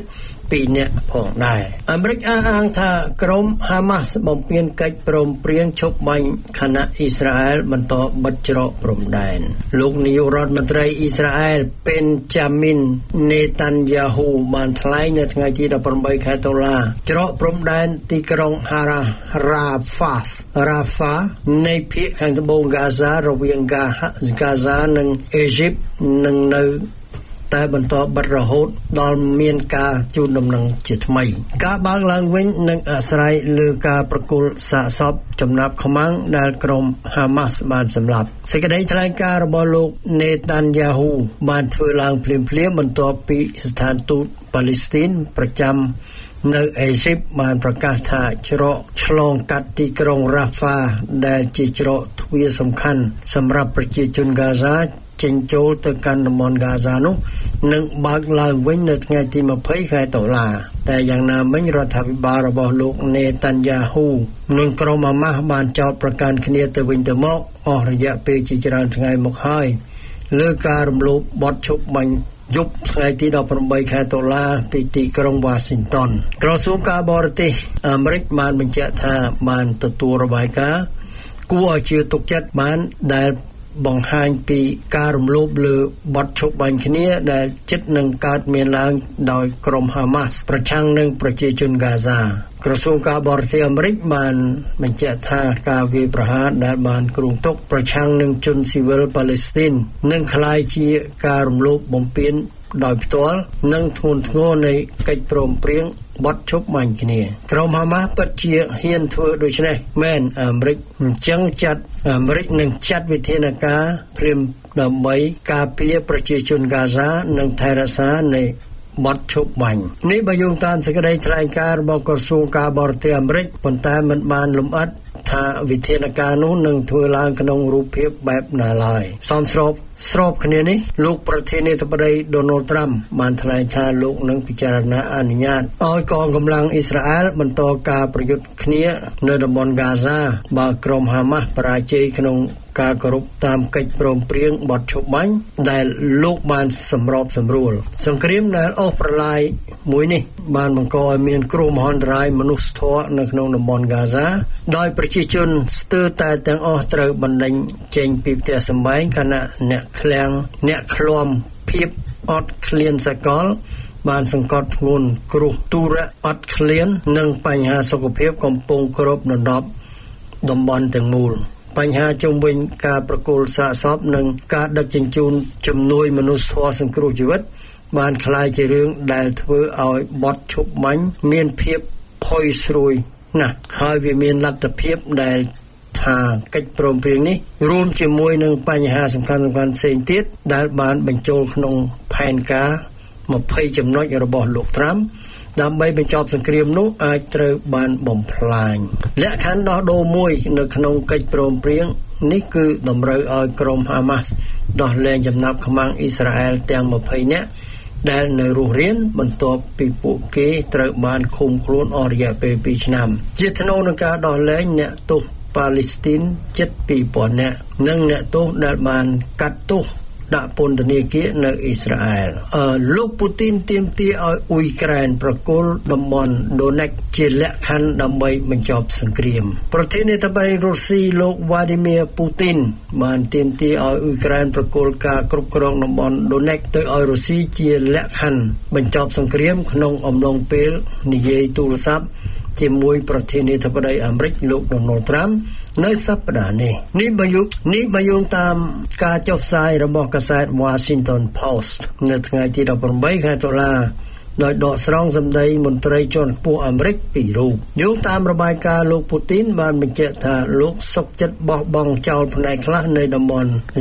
ពីរនាក់ផងដែរអាមេរិកអះអាងថាក្រុមហាម៉ាស់បំពេញកិច្ចព្រមព្រៀងឈប់បាញ់ខណៈអ៊ីស្រាអែលបន្តបិទច្រកព្រំដែនលោកនាយករដ្ឋមន្ត្រីអ៊ីស្រាអែលពេនចាមីននេតាន់យ៉ាហ៊ូបានថ្លែងនៅថ្ងៃទីដប់ប្រាំបីខែតុលាច្រកព្រំដែនទីក្រុងហារ៉ារ៉ាហ្វាសរ៉ាហ្វានៃភាគខាងត្បូងហ្គាហ្សារវាងហ្គាហ្គាហ្សានិងអេស៊ីបនឹងនៅតែបន្តបិទរហូតដល់មានការជូនដំណឹងជាថ្មីការបើកឡើងវិញនឹងអាស្រ័យលើការប្រគល់សាកសពចំណាប់ខ្មាំងដែលក្រុមហាម៉ាស់បានសម្លាប់សេចក្តីថ្លែងការណ៍របស់លោកនេតាន់យ៉ាហ៊ូបានធ្វើឡើងភ្លាមៗបន្ទាប់ពីស្ថានទូតប៉ាឡេស្ទីនប្រចាំនៅអេស៊ីបបានប្រកាសថាច្រកឆ្លងកាត់ទីក្រុងរ៉ាហ្វាដែលជាច្រកទ្វារសំខាន់សម្រាប់ប្រជាជនហ្គាហ្សាចេញចូលទៅកាន់តំបន់ហ្គាហ្សានោះនឹងបើកឡើងវិញនៅថ្ងៃទីម្ភៃខែតុលាតែយ៉ាងណាមិញរដ្ឋាភិបាលរបស់លោកនេតាន់យ៉ាហ៊ូនិងក្រុមហាម៉ាស់បានចោទប្រកាន់គ្នាទៅវិញទៅមកអស់រយៈពេលជាច្រើនថ្ងៃមកហើយលើការរំលោភបទឈប់បាញ់យប់ថ្ងៃទីដប់ប្រាំបីខែតុលាពីទីក្រុងវ៉ាស៊ីនតោនក្រសួងការបរទេសអាមេរិកបានបញ្ជាក់ថាបានទទួលរបាយការណ៍គួរឲ្យជឿទុកចិត្តបានដែលបង្ហាញពីការរំលោភលើបទឈប់បាញ់គ្នាដែលចិត្តនឹងកើតមានឡើងដោយក្រុមហាម៉ាស់ប្រឆាំងនឹងប្រជាជនហ្គាហ្សាក្រសួងការបរទេសអាមេរិកបានបញ្ជាក់ថាការវាយប្រហារដែលបានគ្រោងទុកប្រឆាំងនឹងជនស៊ីវិលប៉ាឡេស្ទីននឹងក្លាយជាការរំលោភបំពានដោយផ្ទាល់និងធ្ងន់ធ្ងរនៃកិច្ចព្រមព្រៀងបទឈប់បាញ់គ្នាក្រុមហាម៉ាស់ពិតជាហ៊ានធ្វើដូច្នេះមែនអាមេរិកអញ្ចឹងចាត់អាមេរិកនឹងចាត់វិធានការភ្លាមដើម្បីការពារប្រជាជនហ្គាហ្សានិងថែរក្សានៃបទឈប់បាញ់នេះបើយោងតាមសេចក្តីថ្លែងការណ៍របស់ក្រសួងការបរទេសអាមេរិកប៉ុន្តែមិនបានលម្អិតថាវិធានការនោះនឹងធ្វើឡើងក្នុងរូបភាពបែបណាឡើយសមស្របស្របគ្នានេះលោកប្រធានាធិបតី Donald Trump បានថ្លែងថាលោកនឹងពិចារណាអនុញ្ញាតឲ្យកងកម្លាំងអ៊ីស្រាអែលបន្តការប្រយុទ្ធគ្នានៅតំបន់ហ្គាហ្សាបើក្រុមហាម៉ាស់បរាជ័យក្នុងការគោរពតាមកិច្ចព្រមព្រៀងបទឈប់បាញ់ដែលលោកបានសម្របសម្រួលសង្គ្រាមដែលអូសប្រឡាយមួយនេះបានបង្កឲ្យមានគ្រោះមហន្តរាយមនុស្សធម៌នៅក្នុងតំបន់ហ្គាហ្សាដោយប្រជាជនស្ទើរតែទាំងអស់ត្រូវបណ្ដេញចេញពីផ្ទះសម្បែងខណៈអ្នកឃ្លាំងអ្នកឃ្លាំភាពអត់ឃ្លានសកលបានសង្កត់ធ្ងន់គ្រោះទុរៈអត់ឃ្លាននិងបញ្ហាសុខភាពកំពុងគ្របដណ្ដប់តំបន់ទាំងមូលបញ្ហាជុំវិញការប្រគល់សាកសពនិងការដឹកជញ្ជូនជំនួយមនុស្សធម៌សង្គ្រោះជីវិតបានក្លាយជារឿងដែលធ្វើឲ្យបទឈប់បាញ់មានភាពផុយស្រួយណាស់ហើយវាមានលទ្ធភាពដែលថាកិច្ចព្រមព្រៀងនេះរួមជាមួយនឹងបញ្ហាសំខាន់ៗផ្សេងទៀតដែលបានបញ្ចូលក្នុងផែនការម្ភៃចំណុចរបស់លោកត្រាំដើម្បីបញ្ចប់សង្គ្រាមនោះអាចត្រូវបានបំផ្លាញលក្ខខណ្ឌដោះដូរមួយនៅក្នុងកិច្ចព្រមព្រៀងនេះគឺតម្រូវឲ្យក្រុមហាម៉ាស់ដោះលែងចំណាប់ខ្មាំងអ៊ីស្រាអែលទាំងម្ភៃនាក់ដែលនៅរស់រានបន្ទាប់ពីពួកគេត្រូវបានឃុំខ្លួនអស់រយៈពេលពីរឆ្នាំជាថ្នូរនឹងការដោះលែងអ្នកទោសប៉ាឡេស្ទីនជិតពីរពាន់នាក់និងអ្នកទោសដែលបានកាត់ទោសដាក់ពន្ធនាគារនៅអ៊ីស្រាអែលអឺលោកពូទីនទាមទារឲ្យអ៊ុយក្រែនប្រគល់តំបន់ដូណេកជាលក្ខខណ្ឌដើម្បីបញ្ចប់សង្គ្រាមប្រធានាធិបតីរុស្ស៊ីលោកវ៉ាឌីមៀពូទីនបានទាមទារឲ្យអ៊ុយក្រែនប្រគល់ការគ្រប់គ្រងតំបន់ដូណេកទៅឲ្យរុស្ស៊ីជាលក្ខខណ្ឌបញ្ចប់សង្គ្រាមក្នុងអំឡុងពេលនិយាយទូរស័ព្ទជាមួយប្រធានាធិបតីអាមេរិកលោក Donald Trump នៅសប្តាហ៍នេះនេះបើយោងនេះបើយោងតាមការចុះផ្សាយរបស់កាសែត Washington Post នៅថ្ងៃទីដប់ប្រាំបីខែតុលាដោយដកស្រង់សម្ដីមន្ត្រីជាន់ខ្ពស់អាមេរិកពីររូបយោងតាមរបាយការណ៍លោកពូទីនបានបញ្ជាក់ថាលោកសុកចិត្តបោះបង់ចោលផ្នែកខ្លះនៃតំបន់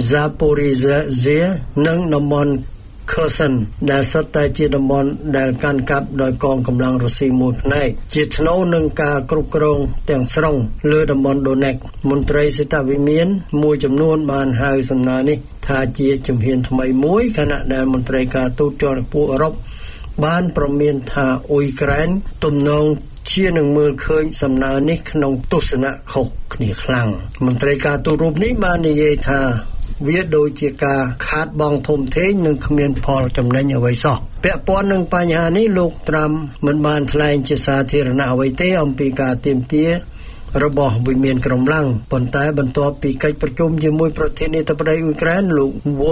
Zaporizhzhia និងតំបន់Kherson ដែលសុទ្ធតែជាតំបន់ដែលកាន់កាប់ដោយកងកម្លាំងរុស្ស៊ីមួយផ្នែកជាថ្នូរនឹងការគ្រប់គ្រងទាំងស្រុងលើតំបន់ដូណេកមន្ត្រីសេដ្ឋវិមានមួយចំនួនបានហៅសំណើនេះថាជាជំហានថ្មីមួយខណៈដែលមន្ត្រីការទូតជាន់ខ្ពស់អឺរ៉ុបបានប្រមានថាអ៊ុយក្រែនទំនងជានឹងមើលឃើញសំណើនេះក្នុងទស្សនៈខុសគ្នាខ្លាំងមន្ត្រីការទូតរូបនេះបាននិយាយថាវាដូចជាការខាតបង់ធំធេងនិងគ្មានផលចំណេញអ្វីសោះពាក់ព័ន្ធនឹងបញ្ហានេះលោកត្រាំមិនបានថ្លែងជាសាធារណៈអ្វីទេអំពីការទាមទាររបស់វិមានក្រំឡាំងប៉ុន្តែបន្ទាប់ពីកិច្ចប្រជុំជាមួយប្រធានាធិបតីអ៊ុយក្រែនលោក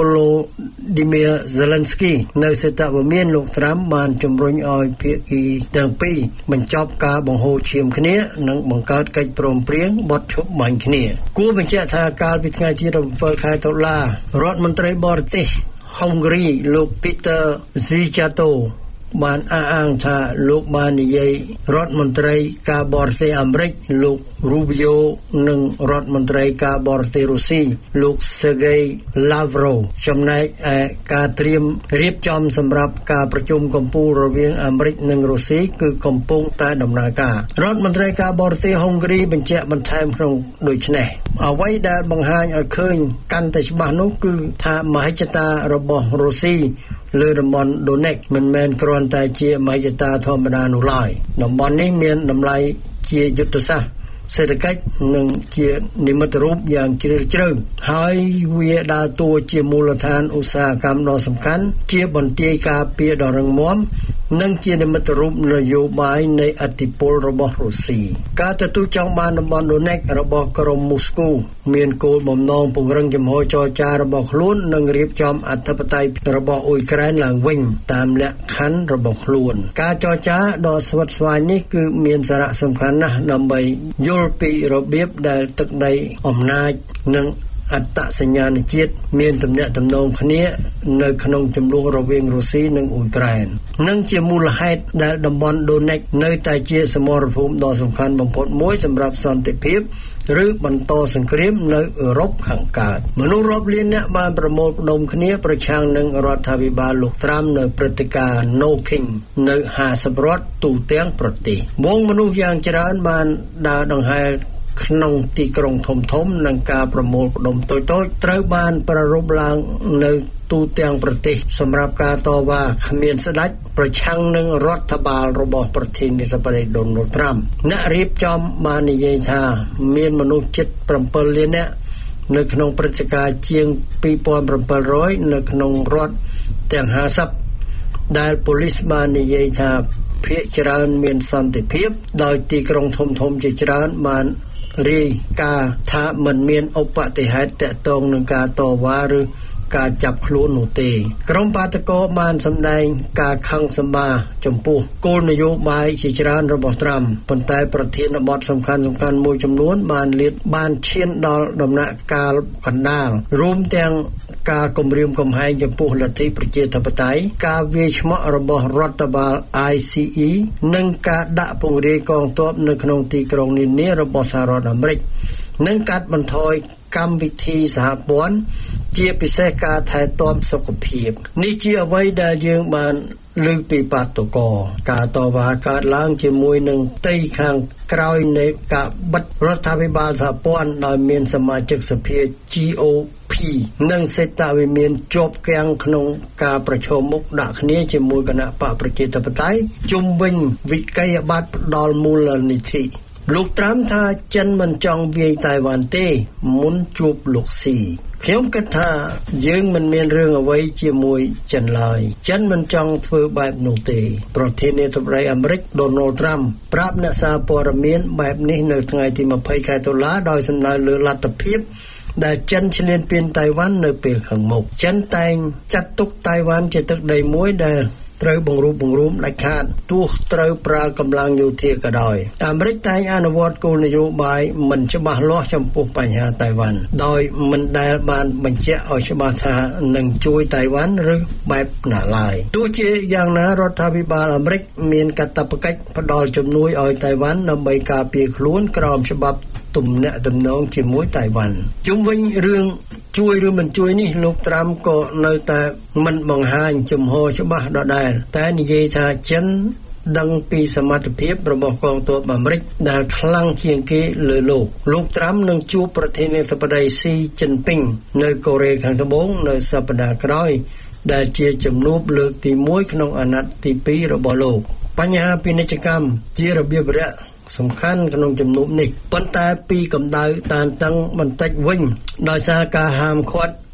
Volodymyr Zelensky នៅសេតវិមានលោកត្រាំបានជំរុញឲ្យភាគីទាំងពីរបញ្ចប់ការបង្ហូរឈាមគ្នានិងបង្កើតកិច្ចព្រមព្រៀងបទឈប់បាញ់គ្នាគួរបញ្ជាក់ថាកាលពីថ្ងៃទីbảyខែតុលារដ្ឋមន្ត្រីបរទេសហុងគ្រីលោក Peter Szijjartoបានអះអាងថាលោកបាននិយាយរដ្ឋមន្ត្រីការបរទេសអាមេរិកលោក Rubio និងរដ្ឋមន្ត្រីការបរទេសរុស្ស៊ីលោក Sergey Lavrov ចំណែកឯការត្រៀមរៀបចំសម្រាប់ការប្រជុំកំពូលរវាងអាមេរិកនិងរុស្ស៊ីគឺកំពុងតែដំណើរការរដ្ឋមន្ត្រីការបរទេសហុងគ្រីបញ្ជាក់បន្ថែមក្នុងដូចនេះអ្វីដែលបង្ហាញឲ្យឃើញកាន់តែច្បាស់នោះគឺថាមហិច្ឆតារបស់រុស្ស៊ីលើតំបន់ដូណេកមិនមែនគ្រាន់តែជាមហិច្ឆតាធម្មតានោះឡើយតំបន់នេះមានតម្លៃជាយុទ្ធសាស្ត្រសេដ្ឋកិច្ចនិងជានិមិត្តរូបយ៉ាងជ្រាលជ្រៅហើយវាដើរតួជាមូលដ្ឋានឧស្សាហកម្មដ៏សំខាន់ជាបន្ទាយការពារដ៏រឹងមាំនិងជានិមិត្តរូបនយោបាយនៃឥទ្ធិពលរបស់រុស្ស៊ីការទទួលចង់បានតំបន់ដូណេករបស់ក្រុងមូស្គូមានគោលបំណងពង្រឹងជំហរចរចារបស់ខ្លួននិងរៀបចំអធិបតេយ្យរបស់អ៊ុយក្រែនឡើងវិញតាមលក្ខខណ្ឌរបស់ខ្លួនការចរចាដ៏ស្វិតស្វាញនេះគឺមានសារៈសំខាន់ណាស់ដើម្បីយល់ពីរបៀបដែលទឹកដីអំណាចនិងអត្តសញ្ញាណជាតិមានទំនាក់ទំនងគ្នានៅក្នុងចំនួនរវាងរុស្ស៊ីនិងអ៊ុយក្រែននិងជាមូលហេតុដែលតំបន់ដូណេកនៅតែជាសមរភូមិដ៏សំខាន់បំផុតមួយសម្រាប់សន្តិភាពឬបន្តសង្គ្រាមនៅអឺរ៉ុបខាងកើតមនុស្សរាប់លានអ្នកបានប្រមូលផ្ដុំគ្នាប្រឆាំងនឹងរដ្ឋាភិបាលលោកត្រាំនៅព្រឹត្តិការណ៍ No King នៅห้าสิบរដ្ឋទូទាំងប្រទេសវងមនុស្សយ៉ាងច្រើនបានដើរដង្ហែក្នុងទីក្រុងធំធំនិងការប្រមូលផ្ដុំតូចៗត្រូវបានប្រារព្ធឡើងនៅទូទាំងប្រទេសសម្រាប់ការតវ៉ាគ្មានស្ដេចប្រឆាំងនឹងរដ្ឋបាលរបស់ប្រធានាធិបតី Donald Trump អ្នករៀបចំបាននិយាយថាមានមនុស្សជិតbảyលាននាក់នៅក្នុងព្រឹត្តិការណ៍ជាងពីរពាន់bảyរយនៅក្នុងរដ្ឋទាំងห้าสิบដែលប៉ូលីសបាននិយាយថាភាគច្រើនមានសន្តិភាពដោយទីក្រុងធំៗជាច្រើនបានរាយការណ៍ថាមិនមានឧបទ្ទហេតុទាក់ទងនឹងការតវ៉ាឬការចាប់ខ្លួននោះទេក្រុមបាតកោបានសម្ដែងការខឹងសម្បាចំពោះគោលនយោបាយជាច្រើនរបស់ត្រាំប៉ុន្តែប្រធានបទសំខាន់សំខាន់មួយចំនួនបានលាតបានឈានដល់ដំណាក់កាលកណ្ដាលរួមទាំងការគម្រាមកំហែងចំពោះលទ្ធិប្រជាធិបតេយ្យការវាយឆ្មក់របស់រដ្ឋបាល I C E និងការដាក់ពង្រាយកងទ័ពនៅក្នុងទីក្រុងនានារបស់សហរដ្ឋអាមេរិកនិងកាត់បន្ថយកម្មវិធីសហព័ន្ធជាពិសេសការថែទាំសុខភាពនេះជាអ្វីដែលយើងបានលើកពីបាតុករការតវ៉ាកើតឡើងជាមួយនឹងទីខាងក្រោយនៃការបិទរដ្ឋាភិបាលសហព័ន្ធដោយមានសមាជិកសភា G O P និងសេតវិមានជាប់គាំងក្នុងការប្រឈមមុខដាក់គ្នាជាមួយគណៈបកប្រជាធិបតេយ្យជុំវិញវិក័យប័ត្រផ្ដល់មូលនិធិលោកត្រាំថាចិនមិនចង់វាយតៃវ៉ាន់ទេមុនជួបលោកស៊ីខ្ញុំគិតថាយើងមិនមានរឿងអ្វីជាមួយចិនឡើយចិនមិនចង់ធ្វើបែបនោះទេប្រធានាធិបតីអាមេរិក Donald Trump ប្រាប់អ្នកសារព័ត៌មានបែបនេះនៅថ្ងៃទីยี่สิบខែតុលាដោយសំដៅលើលទ្ធភាពដែលចិនឈ្លានពានតៃវ៉ាន់នៅពេលខាងមុខចិនតែងចាត់ទុកតៃវ៉ាន់ជាទឹកដីមួយដែលត្រូវបង្រួបបង្រួមដាច់ខាតទោះត្រូវប្រើកម្លាំងយោធាក៏ដោយអាមេរិកតែងអនុវត្តគោលនយោបាយមិនច្បាស់លាស់ចំពោះបញ្ហាតៃវ៉ាន់ដោយមិនដែលបានបញ្ជាក់ឲ្យច្បាស់ថានឹងជួយតៃវ៉ាន់ឬបែបណាឡើយទោះជាយ៉ាងណារដ្ឋាភិបាលអាមេរិកមានកាតព្វកិច្ចផ្ដល់ជំនួយឲ្យតៃវ៉ាន់ដើម្បីការពារខ្លួនក្រោមច្បាប់ទំនាក់ទំនងជាមួយតៃវ៉ាន់ជុំវិញរឿងជួយឬមិនជួយនេះលោកត្រាំក៏នៅតែមិនបង្ហាញជំហរច្បាស់ដដែលតែនិយាយថាចិនដឹងពីសមត្ថភាពរបស់កងទ័ពអាមេរិកដែលខ្លាំងជាងគេលើលោកលោកត្រាំនឹងជួបប្រធានាធិបតីស៊ីជីនពីងនៅកូរ៉េខាងត្បូងនៅសប្តាហ៍ក្រោយដែលជាជំនួបលើកទីមួយក្នុងអាណត្តិទីពីររបស់លោកបញ្ហាពាណិជ្ជកម្មជារបៀបរយៈសំខាន់ក្នុងជំនួបនេះប៉ុន្តែពីកម្ដៅតានតឹងបន្តិចវិញដោយសារការហាមឃាត់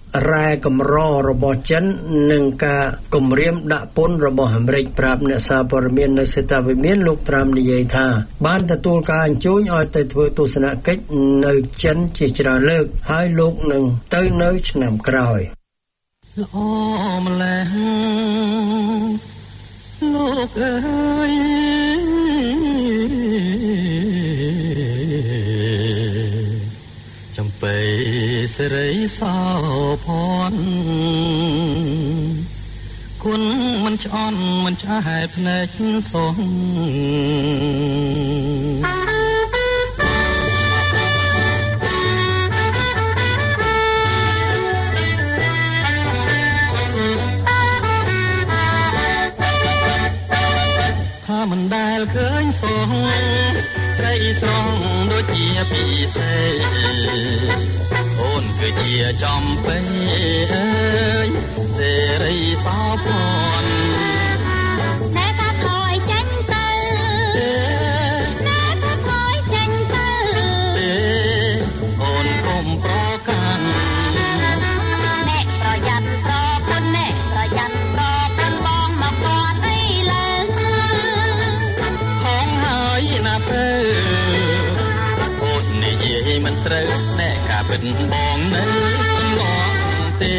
រ៉ែកម្ររបស់ចិននិងការគំរាមដាក់ពន្ធរបស់អាមេរិកប្រាប់អ្នកសារព័ត៌មាននៅសេតាវិមានលោកត្រាំនិយាយថាបានទទួលការអញ្ជើញឲ្យទៅធ្វើទស្សនកិច្ចនៅចិនជាច្រើនលើកហើយលោកនឹងទៅនៅឆ្នាំក្រោយល្អម្ល៉េះលោកអើយចំបៃសេរីសោភ័ណ្ឌគុណមិនឆ្អន់មិនឆ្អែតភ្នែកសោះថាមិនដែលឃើញសោះស្រីស្រងដូចជាពីសេអូនគឺជាចំបៃអើយសេរីសោភ័ណ្ឌតែថាថយចេញទៅតែថាថយចេញទៅអូនកុំប្រកាន់អ្នកប្រយ័ត្នប្រពន្ធអ្នកប្រយ័ត្នប្រពន្ធបងមកគាត់អីលើហងហើយណាទៅអូននិយាយមិនត្រូវអ្នកការពិតបងនៅឡងទេ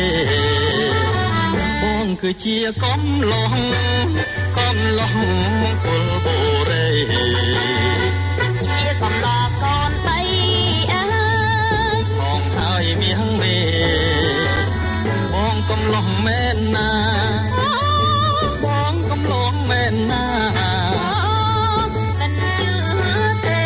បងគឺជាកំឡុងកំឡុងគុលបូរីជាកំឡោកូនបីអើយបងហើយមៀងមេបងកំឡុងមែនណាបងកំឡុងមែនណាមិនជឿទេ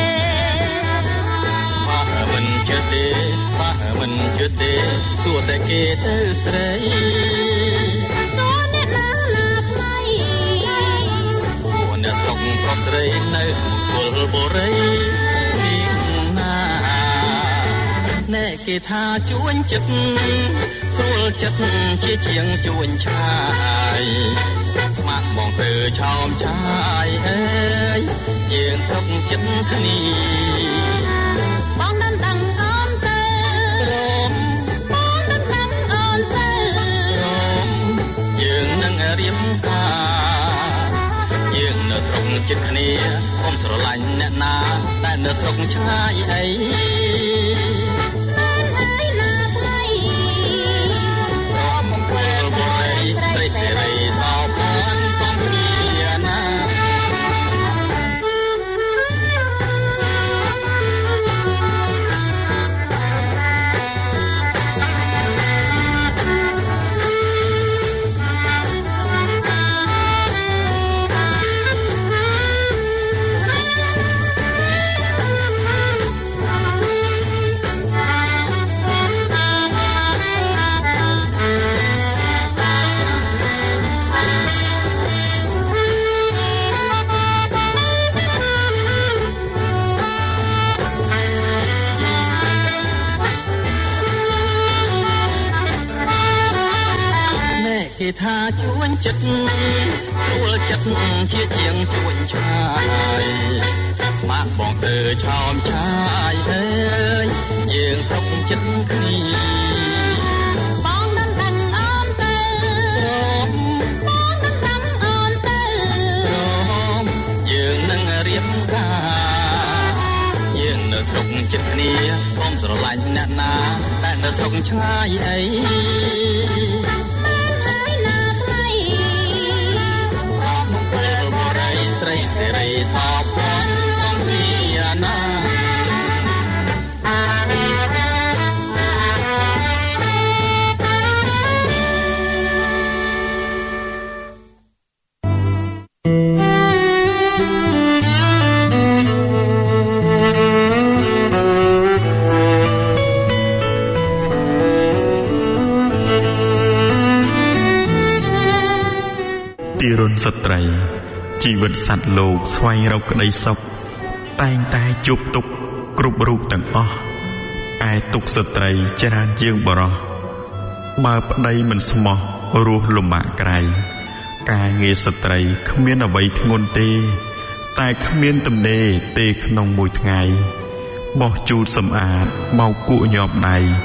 មកមិនជឿទេមកមិនជឿទេសួរតែគេទៅស្រីសួរអ្នកណាណាថ្លៃសួរអ្នកស្រុកប្រុសស្រីនៅគុលបូរីទីណាអ្នកគេថាជួញចិត្តស្រួលចិត្តជាជាងជួញឆាយស្មាក់បងទៅឆោមឆាយអើយយើងស្រុកចិត្តគ្នាបងនឹងដឹងអូនទៅរំបងនឹងដឹងអូនទៅរំយើងនឹងរៀបការយើងនៅស្រុកចិត្តគ្នាកុំស្រឡាញ់អ្នកណាតែនៅស្រុកឆ្ងាយអីសេរីសោភ័ណ្ឌសំភាណាគេថាជួញចិត្តស្រួលចិត្តជាជាងជួញឆាយមកបងទៅឆោមឆាយអើយយើងស្រុកចិត្តគ្នាបងនឹងដឹងអូនទៅរំបងនឹងដឹងអូនទៅរំយើងនឹងរៀបការយើងនៅស្រុកចិត្តគ្នាកុំស្រឡាញ់អ្នកណាតែនៅស្រុកឆ្ងាយអីស្រីសេរីសោភ័ណ្ឌសំភាណាទីរុនស្ត្រីជីវិតសត្វលោកស្វែងរកក្តីសុខតែងតែជួបទុក្ខគ្រប់រូបទាំងអស់ឯទុក្ខស្ត្រីច្រើនជាងបរោះបើប្តីមិនស្មោះរស់លំបាកក្រៃការងារស្ត្រីគ្មានអ្វីធ្ងន់ទេតែគ្មានទំនេរទេក្នុងមួយថ្ងៃបោះជូតសម្អាតមកគក់ញាប់ដៃ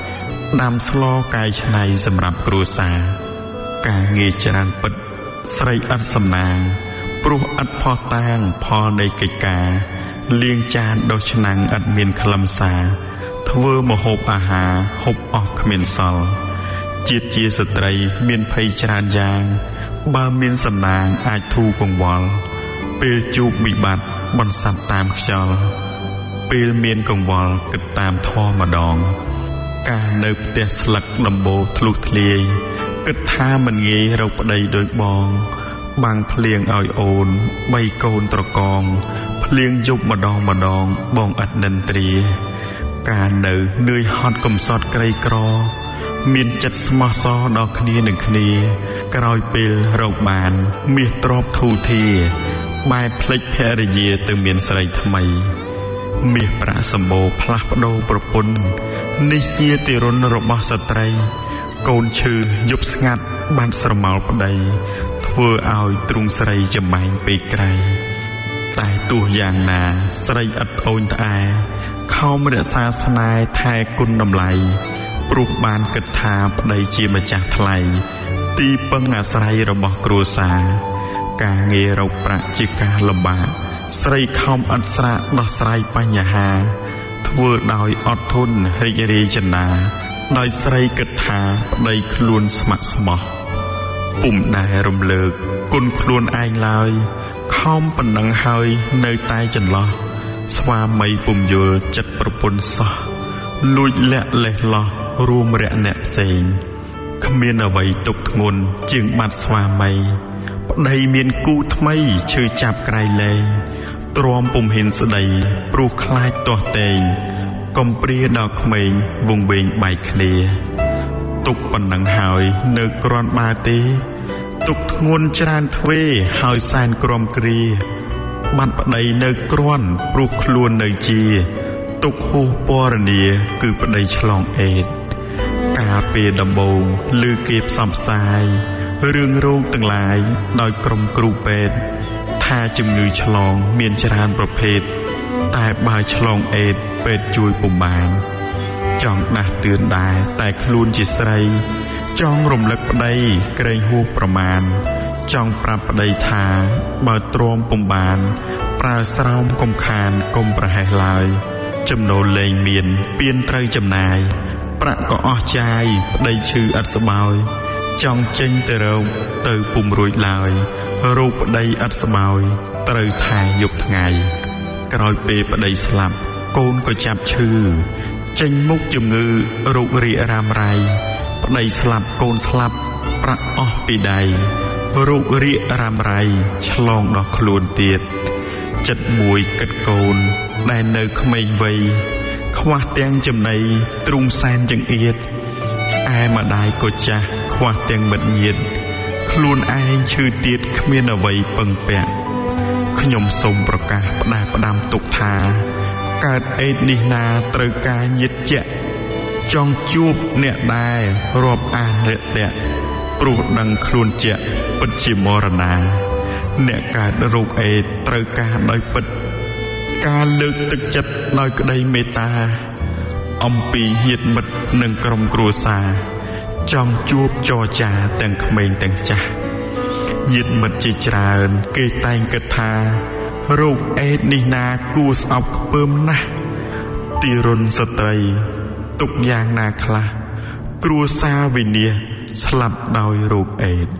ដាំស្លកាយឆ្នៃសម្រាប់គ្រួសារការងារច្រើនពិតស្រីឥតសំណាងព្រោះឥតផុសតាងផលនៃកិច្ចការលាងចានដុសឆ្នាំងឥតមានខ្លឹមសារធ្វើម្ហូបអាហារហូបអស់គ្មានសល់ជាតិជាស្ត្រីមានភ័យច្រើនយ៉ាងបើមានសំណាងអាចធូរកង្វល់ពេលជួបវិបត្តិបន្សាប់តាមខ្យល់ពេលមានកង្វល់គិតតាមធម៌ម្ដងកាលនៅផ្ទះស្លឹកដំបូលធ្លុះធ្លាយគិតថាមិនងាយរកប្តីដោយបងបាំងភ្លៀងឲ្យអូនបីកូនត្រកងភ្លៀងយប់ម្ដងម្ដងបងឥតនិន្ទ្រាកាលនៅនឿយហត់កំសត់ក្រីក្រមានចិត្តស្មោះសរដល់គ្នានឹងគ្នាក្រោយពេលរកបានមាសទ្រព្យធូរធាបែបភ្លេចភរិយាទៅមានស្រីថ្មីមាសប្រាក់សម្បូរផ្លាស់ប្ដូរប្រពន្ធនេះជាទារុណរបស់ស្ត្រីកូនឈឺយប់ស្ងាត់បានស្រមោលប្តីធ្វើឲ្យទ្រូងស្រីចម្បាញ់ពេកក្រៃតែទោះយ៉ាងណាស្រីឥតប្អូនត្អែខំរក្សាស្នេហ៍ថែគុណតម្លៃព្រោះបានគិតថាប្តីជាម្ចាស់ថ្លៃទីពឹងអាស្រ័យរបស់គ្រួសារការងាររកប្រាក់ជាការលំបាកស្រីខំឥតស្រាកដោះស្រាយបញ្ហាធ្វើដោយអត់ធន់រីករាយចិន្តាដោយស្រីគិតថាប្តីខ្លួនស្ម័គ្រស្មោះពុំដែលរំលើកគុណខ្លួនឯងឡើយខំប៉ុណ្ណឹងហើយនៅតែចន្លោះស្វាមីពុំយល់ចិត្តប្រពន្ធសោះលួចលាក់លេះលោះរួមរយៈអ្នកផ្សេងគ្មានអ្វីទុកធ្ងន់ជាងបាត់ស្វាមីប្តីមានគូថ្មីឈឺចាប់ក្រៃលែងទ្រាំពុំហ៊ានស្ដីព្រោះខ្លាចទាស់តែងកំព្រាដល់ក្មេងវង្វេងបែកគ្នាទុកប៉ុណ្ណឹងហើយនៅគ្រាន់បើទេទុកធ្ងន់ច្រើនទ្វេហើយសែនក្រំគ្រាបាត់ប្តីនៅគ្រាន់ព្រោះខ្លួននៅជាទុកហួសពរនាគឺប្តីឆ្លងអេតកាលពេលដំបូងឮគេផ្សព្វផ្សាយរឿងរោគទាំងឡាយដោយក្រុមគ្រូពេទ្យថាជំងឺឆ្លងមានច្រើនប្រភេទតែបើឆ្លងអេដពេទ្យជួយពុំបានចង់ដាស់តឿនដែរតែខ្លួនជាស្រីចង់រំលឹកប្តីក្រែងហួសប្រមាណចង់ប្រាប់ប្តីថាបើទ្រាំពុំបានប្រើស្រោមកុំខានកុំប្រហែសឡើយចំណូលលែងមានពៀនត្រូវចំណាយប្រាក់ក៏អស់ចាយប្តីឈឺឥតស្បើយចង់ចេញទៅរកទៅពុំរួចឡើយរោគប្តីឥតស្បើយត្រូវថែយប់ថ្ងៃក្រោយពេលប្តីស្លាប់កូនក៏ចាប់ឈឺចេញមុខជំងឺរោគរាគរ៉ាំរ៉ៃប្តីស្លាប់កូនស្លាប់ប្រាក់អស់ពីដៃរោគរាគរ៉ាំរ៉ៃឆ្លងដល់ខ្លួនទៀតចិត្តមួយគិតកូនដែលនៅក្មេងវ័យខ្វះទាំងចំណីទ្រូងសែនចង្អៀតឯម្ដាយក៏ចាស់ខ្វះទាំងមិត្តញាតិខ្លួនឯងឈឺទៀតគ្មានអ្វីពឹងពាក់ខ្ញុំសូមប្រកាសផ្ដាស់ផ្ដាំទុកថាកើតអេដនេះណាត្រូវការញាតិជាក់ចង់ជួបអ្នកដែររាប់អានរយៈព្រោះដឹងខ្លួនជាក់ពិតជាមរណាអ្នកកើតរោគអេដត្រូវការដោយពិតការលើកទឹកចិត្តដោយក្តីមេត្តាអំពីញាតិមិត្តនិងក្រុមគ្រួសារចង់ជួបចរចាទាំងក្មេងទាំងចាស់ញាតិមិត្តជាច្រើនគេតែងគិតថារោគអេដនេះណាគួរស្អប់ខ្ពើមណាស់ទារុណស្ត្រីទុកយ៉ាងណាខ្លះគ្រួសារវិនាសស្លាប់ដោយរោគអេដ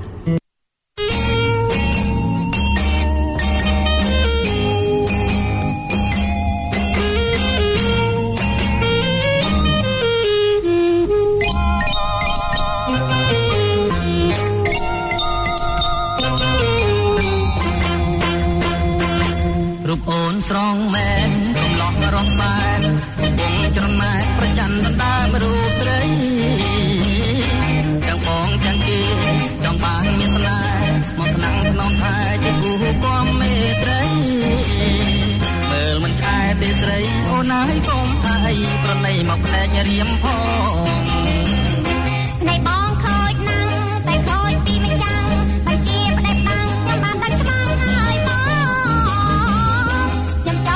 ស្រងមែនកំឡោះរំសែនវងច្រណែកប្រច័ណ្ឌដដើមរូបស្រីទាំងបងទាំងគេចង់បានមានស្នេហ៍មកថ្នាំងក្នុងខែជាគូគំមេត្រីមើលមិនឆ្អែតទេស្រីអូនហើយកុំថាអីប្រណីមកផ្លែករៀមផងនៃបងខូចណាស់តែខូចពីមិនចាំតែជាផ្ដេសតាំងខ្ញុំបានដាច់ឆ្មងហើយបង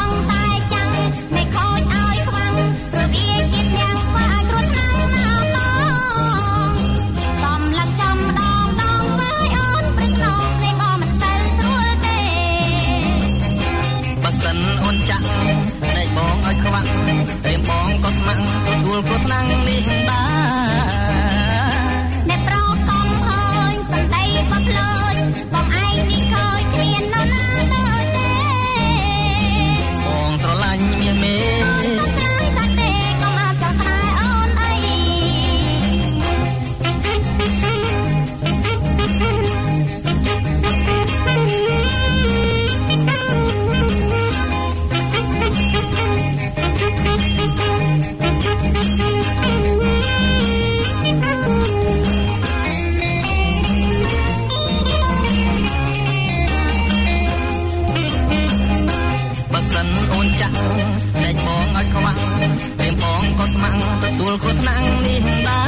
ไม่ខូចឲ្យខ្វាំងព្រោះវាជាអ្នកខ្វះឲ្យគ្រួសារណាបងបើសិនអូនចាក់តែបងឲ្យខ្វាក់តែបងក៏ស្ម័គ្រទទួលគ្រោះថ្នាក់នេះដែរអ្នកប្រកំហើយសំដីក៏ភ្លើយបងឯងនេះខើចគ្មាននរណាដូចទេបងស្រឡាញ់មាសមេតែទេក៏មកចង់ស្រែអូនអីអូនចាក់តែបងឲ្យខ្វាក់តែបងក៏ស្ម័គ្រទទួលគ្រោះថ្នាក់នេះដែរ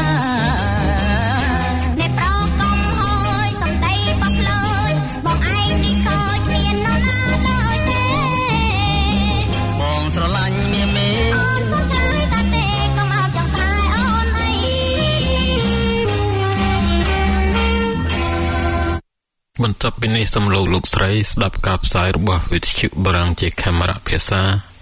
អ្នកប្រកំហើយសំដីក៏ភ្លើយបងឯងនេះខើចគ្មាននរណាដូចទេបងស្រឡាញ់មាសមេអូនសុខចិត្តតែទេក៏មកចង់ស្រែអូនអីបន្ទាប់ពីនេះសូមលោកលោកស្រីស្ដាប់ការផ្សាយរបស់វិទ្យុបារាំងជាកាមេរ៉ាភាសា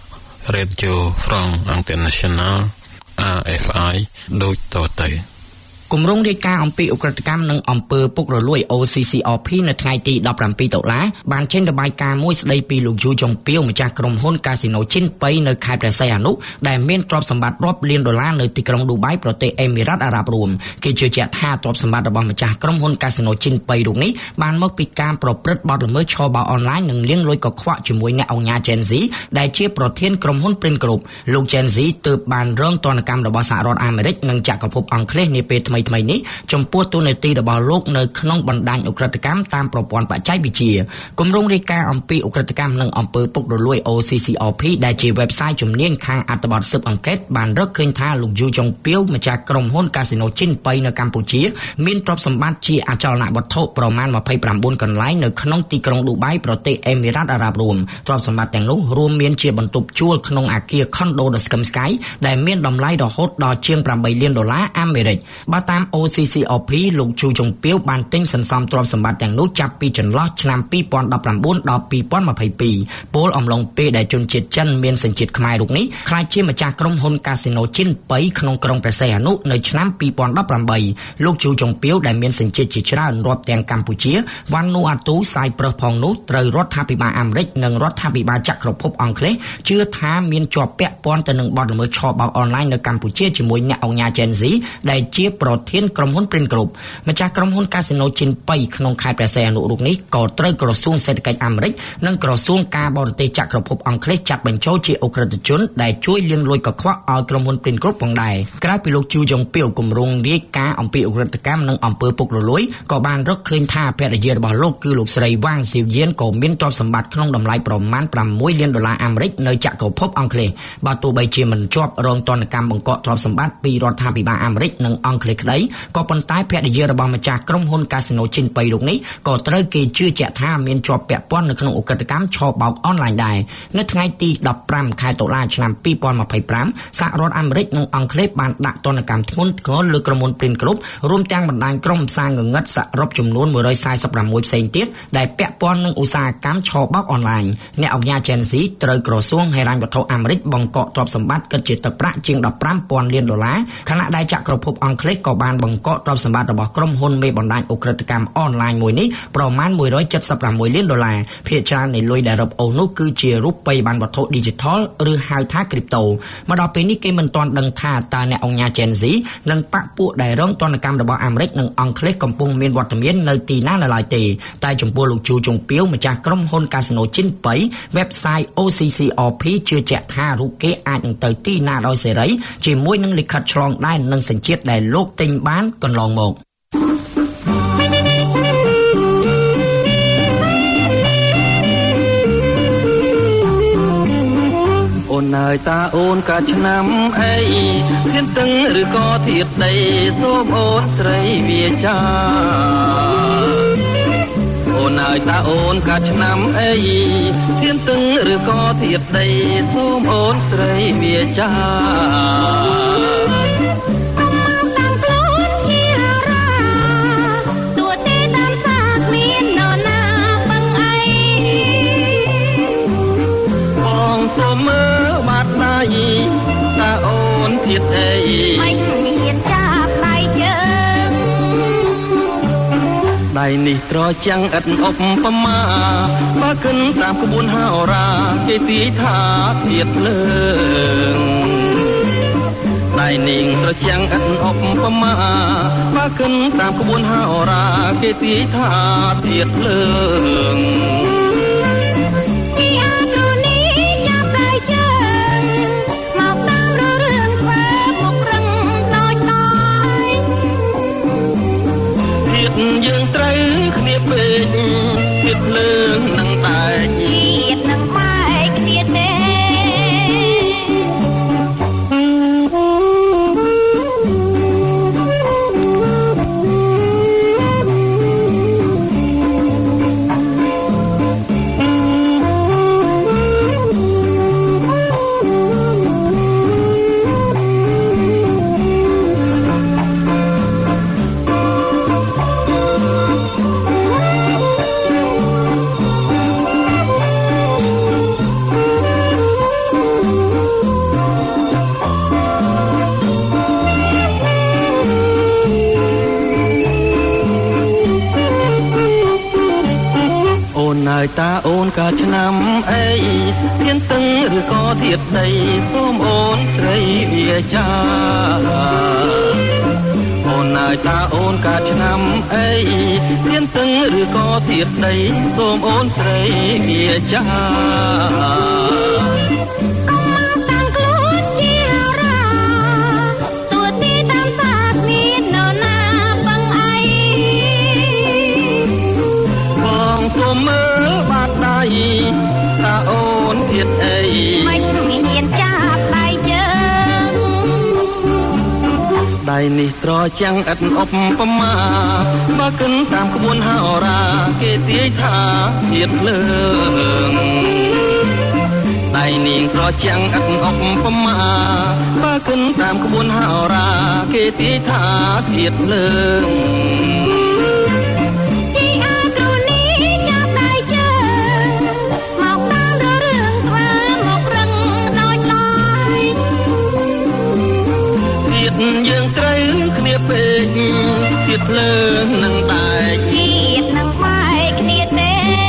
Radio France International អារ เอฟ ไอ ដូចតទៅគម្រោងរាយការណ៍អំពីឧក្រិដ្ឋកម្មនិងអំពើពុករលួយ អូ ស៊ី ซี អារ พี នៅថ្ងៃទីដប់ប្រាំពីរតុលាបានចេញរបាយការណ៍មួយស្ដីពីលោកយូចុងពីវម្ចាស់ក្រុមហ៊ុនកាស៊ីណូជីនប៉ៃនៅខេត្តព្រះសីហនុដែលមានទ្រព្យសម្បត្តិរាប់លានដុល្លារនៅទីក្រុងឌូបៃប្រទេសអេមីរ៉ាតអារ៉ាប់រួមគេជឿជាក់ថាទ្រព្យសម្បត្តិរបស់ម្ចាស់ក្រុមហ៊ុនកាស៊ីណូជីនប៉ៃរូបនេះបានមកពីការប្រព្រឹត្តបទល្មើសឆបោកអនឡាញនិងលាងលុយកខ្វក់ជាមួយអ្នកអង្គការ Gen Z ដែលជាប្រធានក្រុមហ៊ុន Print Group លោក Gen Z ទើបបានរងទណ្ឌកម្មរបស់សហរដ្ឋអាមេរិកនិងចក្រភពអង់គ្លេសនាពេលថ្មីៗនេះចំពោះទូនាទីរបស់លោកនៅក្នុងបណ្ដាញឧក្រិដ្ឋកម្មតាមប្រព័ន្ធបច្ចេកវិទ្យាគម្រោងរាយការណ៍អំពីឧក្រិដ្ឋកម្មនិងអំពើពុករលួយ អូ ស៊ី ซี អារ พี ដែលជា website ជំនាញខាងអត្ថបទស៊ើបអង្កេតបានរកឃើញថាលោកយូចុងពីវម្ចាស់ក្រុមហ៊ុនកាស៊ីណូជីនប៉ៃនៅកម្ពុជាមានទ្រព្យសម្បត្តិជាអចលនវត្ថុប្រមាណម្ភៃប្រាំបួនកន្លែងនៅក្នុងទីក្រុងឌូបៃប្រទេសអេមីរ៉ាតអារ៉ាប់រួមទ្រព្យសម្បត្តិទាំងនោះរួមមានជាបន្ទប់ជួលក្នុងអគារ Condo ដ៏ស្កឹមស្កៃដែលមានតម្លៃរហូតដល់ជាងប្រាំបីលានដុល្លារអាមេរិកបើតាម អូ ស៊ី ซี អារ พี លោកជូចុងពីវបានទិញសន្សំទ្រព្យសម្បត្តិទាំងនោះចាប់ពីចន្លោះឆ្នាំពីរពាន់ដប់ប្រាំបួនដល់ពីរពាន់ម្ភៃពីរពលអំឡុងពេលដែលជនជាតិចិនមានសញ្ជាតិខ្មែររូបនេះក្លាយជាម្ចាស់ក្រុមហ៊ុនកាស៊ីណូជីនប៉ៃក្នុងក្រុងព្រះសីហនុនៅឆ្នាំពីរពាន់ដប់ប្រាំបីលោកជូចុងពីវដែលមានសញ្ជាតិជាច្រើនរាប់ទាំងកម្ពុជាវ៉ាន់នូអាទូសាយប្រឹសផងនោះត្រូវរដ្ឋាភិបាលអាមេរិកនិងរដ្ឋាភិបាលចក្រភពអង់គ្លេសជឿថាមានជាប់ពាក់ព័ន្ធទៅនឹងបទល្មើសឆបោកអនឡាញនៅកម្ពុជាជាមួយអ្នកអង្គការ Gen Z ដែលជាប្រធានក្រុមហ៊ុន Print Group ម្ចាស់ក្រុមហ៊ុនកាស៊ីណូជីនប៉ៃក្នុងខេត្តព្រះសីហនុរូបនេះក៏ត្រូវក្រសួងសេដ្ឋកិច្ចអាមេរិកនិងក្រសួងការបរទេសចក្រភពអង់គ្លេសចាត់បញ្ចូលជាអ ក្រិតជនដែលជួយលាងលុយកខ្វក់ឲ្យក្រុមហ៊ុន Print Group ផងដែរក្រៅពីលោកជូចុងពីវគម្រោងរាយការណ៍អំពីអ ក្រិតកម្មនិងអំពើពុករលួយក៏បានរកឃើញថាភរិយារបស់លោកគឺលោកស្រីវ៉ាងស៊ីវៀនក៏មានទ្រព្យសម្បត្តិក្នុងតម្លៃប្រមាណប្រាំមួយលានដុល្លារអាមេរិកនៅចក្រភពអង់គ្លេសបើទោះបីជាមិនជាប់រងទណ្ឌកម្មបង្កកទ្រព្យសម្បត្តិពីរដ្ឋាភិបាលអាមេរិកនិងអង់គ្លេសក្តីក៏ប៉ុន្តែភរិយារបស់ម្ចាស់ក្រុមហ៊ុនកាស៊ីណូជីនប៉ៃរូបនេះក៏ត្រូវគេជឿជាក់ថាមានជាប់ពាក់ព័ន្ធនៅក្នុងអ ក្រិតកម្មឆបោកអនឡាញដែរនៅថ្ងៃទីដប់ប្រាំខែតុលាឆ្នាំពីរពាន់ម្ភៃប្រាំសហរដ្ឋអាមេរិកនិងអង់គ្លេសបានដាក់ទណ្ឌកម្មធ្ងន់ធ្ងរលើក្រុមហ៊ុន Print Group រួមទាំងបណ្ដាញក្រុមផ្សារងងឹតសរុបចំនួនមួយរយសែសិបប្រាំមួយផ្សេងទៀតដែលពាក់ព័ន្ធនឹងឧស្សាហកម្មឆបោកអនឡាញអ្នកអង្គការ Gen Z ត្រូវក្រសួងហិរញ្ញវត្ថុអាមេរិកបង្កកទ្រព្យសម្បត្តិគិតជាទឹកប្រាក់ជាងដប់ប្រាំពាន់លានដុល្លារខណៈដែលចក្រភពអង់គ្លេសក៏បានបង្កកទ្រព្យសម្បត្តិរបស់ក្រុមហ៊ុនមេបណ្ដាញអ ក្រិតកម្មអនឡាញមួយនេះប្រមាណមួយរយចិតសិបប្រាំមួយលានដុល្លារភាគច្រើននៃលុយដែលរឹបអូសនោះគឺជារូបិយប័ណ្ណវត្ថុ Digital ឬហៅថា Crypto មកដល់ពេលនេះគេមិនទាន់ដឹងថាតើអ្នកអង្គការ Gen Z និងបកពួកដែលរងទណ្ឌកម្មរបស់អាមេរិកនិងអង់គ្លេសកំពុងមានវត្តមាននៅទីណានៅឡើយទេតែចំពោះលោកជូចុងពីវម្ចាស់ក្រុមហ៊ុនកាស៊ីណូជីនប៉ៃ website អូ ស៊ី ซี អារ พี ជឿជាក់ថារូបគេអាចនឹងទៅទីណាដោយសេរីជាមួយនឹងលិខិតឆ្លងដែននិងសញ្ជាតិដែលលោកទិញបានកន្លងមកអូនហើយតាអូនកាឆ្នាំអីធានតឹងឬក៏ធាតដីសូមអូនស្រីវាចាអូនហើយតាអូនកាឆ្នាំអីធានតឹងឬក៏ធាតដីសូមអូនស្រីវាចាសូមមើលបាត់ដៃតើអូនទៀតអីមិនមានចាប់ដៃជើងដៃនេះត្រចាំងឥតឧបមាបើគិនតាមក្បួនហោរាគេទីថាទៀតលើងដៃនេះត្រចាំងឥតឧបមាបើគិនតាមក្បួនហោរាគេទីថាទៀតលើងយើងត្រូវគ្នាពេកទៀតលើងនឹងតែទៀតនឹងបែកគ្នាទេតាអូនកាឆ្នាំអីទៀនតឹងឬក៏ទៀតដីសូមអូនស្រីវាចាអូនហើយតាអូនកាឆ្នាំអីទៀនតឹងឬក៏ទៀតដីសូមអូនស្រីវាចាសូមមើលបាត់ដៃតើអូនទៀតអីមិនមានចាប់ដៃជើងដៃនេះត្រចាំងឥតឧបមាបើគិនតាមក្បួនហោរាគេទាយថាទៀតលើងដៃនេះត្រចាំងឥតឧបមាបើគិនតាមក្បួនហោរាគេទាយថាទៀតលើងយើងត្រូវគ្នាពេកទៀតលើនឹងតែទៀតនឹងបែកគ្នាទេ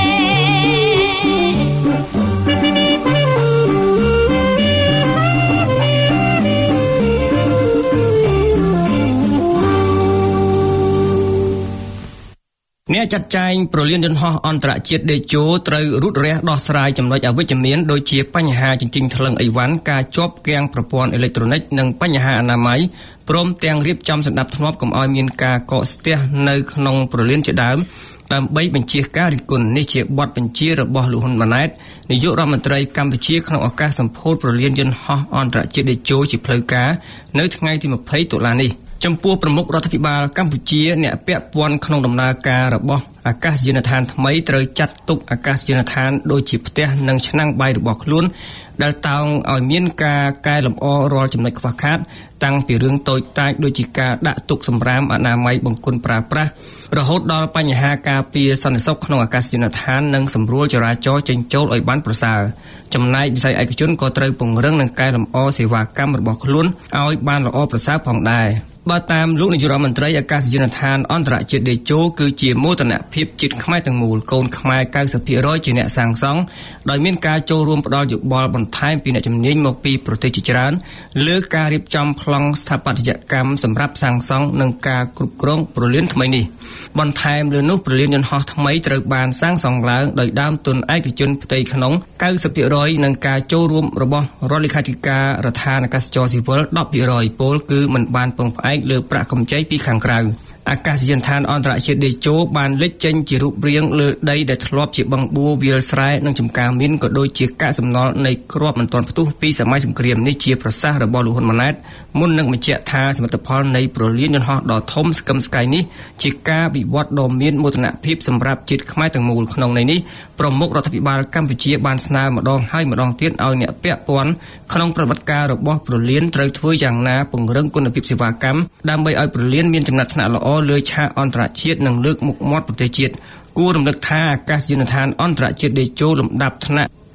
អ្នកចាត់ចែងប្រលានយន្តហោះអន្តរជាតិដេជោត្រូវរូតរះដោះស្រាយចំណុចអវិជ្ជមានដូចជាបញ្ហាចិញ្ចឹមថ្លឹងអីវ៉ាន់ការជាប់គាំងប្រព័ន្ធអេឡិចត្រូនិកនិងបញ្ហាអនាម័យព្រមទាំងរៀបចំសណ្ដាប់ធ្នាប់កុំឲ្យមានការកកស្ទះនៅក្នុងប្រលានជាដើមដើម្បីបញ្ជាការរិះគន់នេះជាបទបញ្ជារបស់លោកហ៊ុនម៉ាណែតនាយករដ្ឋមន្ត្រីកម្ពុជាក្នុងឱកាសសម្ពោធប្រលានយន្តហោះអន្តរជាតិដេជោជាផ្លូវការនៅថ្ងៃទីម្ភៃតុលានេះចំពោះប្រមុខរដ្ឋាភិបាលកម្ពុជាអ្នកពាក់ព័ន្ធក្នុងដំណើរការរបស់អាកាសយានដ្ឋានថ្មីត្រូវចាត់ទុកអាកាសយានដ្ឋានដូចជាផ្ទះនិងឆ្នាំងបាយរបស់ខ្លួនដែលតោងឲ្យមានការកែលម្អរាល់ចំណុចខ្វះខាតតាំងពីរឿងតូចតាចដូចជាការដាក់ទុកសម្រាមអនាម័យបង្គន់ប្រើប្រាស់រហូតដល់បញ្ហាការពារសន្តិសុខក្នុងអាកាសយានដ្ឋាននិងសម្រួលចរាចរណ៍ចេញចូលឲ្យបានប្រសើរចំណែកវិស័យឯកជនក៏ត្រូវពង្រឹងនិងកែលម្អសេវាកម្មរបស់ខ្លួនឲ្យបានល្អប្រសើរផងដែរបើតាមលោកនាយករដ្ឋមន្ត្រីអាកាសយានដ្ឋានអន្តរជាតិដេជោគឺជាមោទនភាពជាតិខ្មែរទាំងមូលកូនខ្មែរ កៅសិបភាគរយ ជាអ្នកសាងសង់ដោយមានការចូលរួមផ្ដល់យោបល់បន្ថែមពីអ្នកជំនាញមកពីប្រទេសជាច្រើនលើការរៀបចំប្លង់ស្ថាបត្យកម្មសម្រាប់សាងសង់និងការគ្រប់គ្រងប្រលានថ្មីនេះបន្ថែមលើនោះប្រលានយន្តហោះថ្មីត្រូវបានសាងសង់ឡើងដោយដើមទុនឯកជនផ្ទៃក្នុង កៅសិបភាគរយ និងការចូលរួមរបស់រដ្ឋលេខាធិការរដ្ឋាភិបាលអាកាសចរស៊ីវិល ដប់ភាគរយ ពលគឺមិនបានពឹងផ្អែកលើប្រាក់កម្ចីពីខាងក្រៅអាកាសយានដ្ឋានអន្តរជាតិដេជោបានលេចចេញជារូបរាងលើដីដែលធ្លាប់ជាបឹងបួវាលស្រែនិងចំការមីនក៏ដូចជាកាកសំណល់នៃគ្រាប់មិនទាន់ផ្ទុះពីសម័យសង្គ្រាមនេះជាប្រសាសន៍របស់លោកហ៊ុនម៉ាណែតមុននឹងបញ្ជាក់ថាសមិទ្ធផលនៃប្រលានយន្តហោះដ៏ធំស្កឹមស្កៃនេះជាការវិវត្តដ៏មានមោទនភាពសម្រាប់ជាតិខ្មែរទាំងមូលក្នុងន័យនេះប្រមុខរដ្ឋាភិបាលកម្ពុជាបានស្នើម្ដងហើយម្ដងទៀតឲ្យអ្នកពាក់ព័ន្ធក្នុងប្រតិបត្តិការរបស់ប្រលានត្រូវធ្វើយ៉ាងណាពង្រឹងគុណភាពសេវាកម្មដើម្បីឲ្យប្រលានមានចំណាត់ថ្នាក់ល្អលើឆាកអន្តរជាតិនិងលើកមុខមាត់ប្រទេសជាតិគួររំលឹកថាអាកាសយានដ្ឋានអន្តរជាតិដេជោលំដាប់ថ្នាក់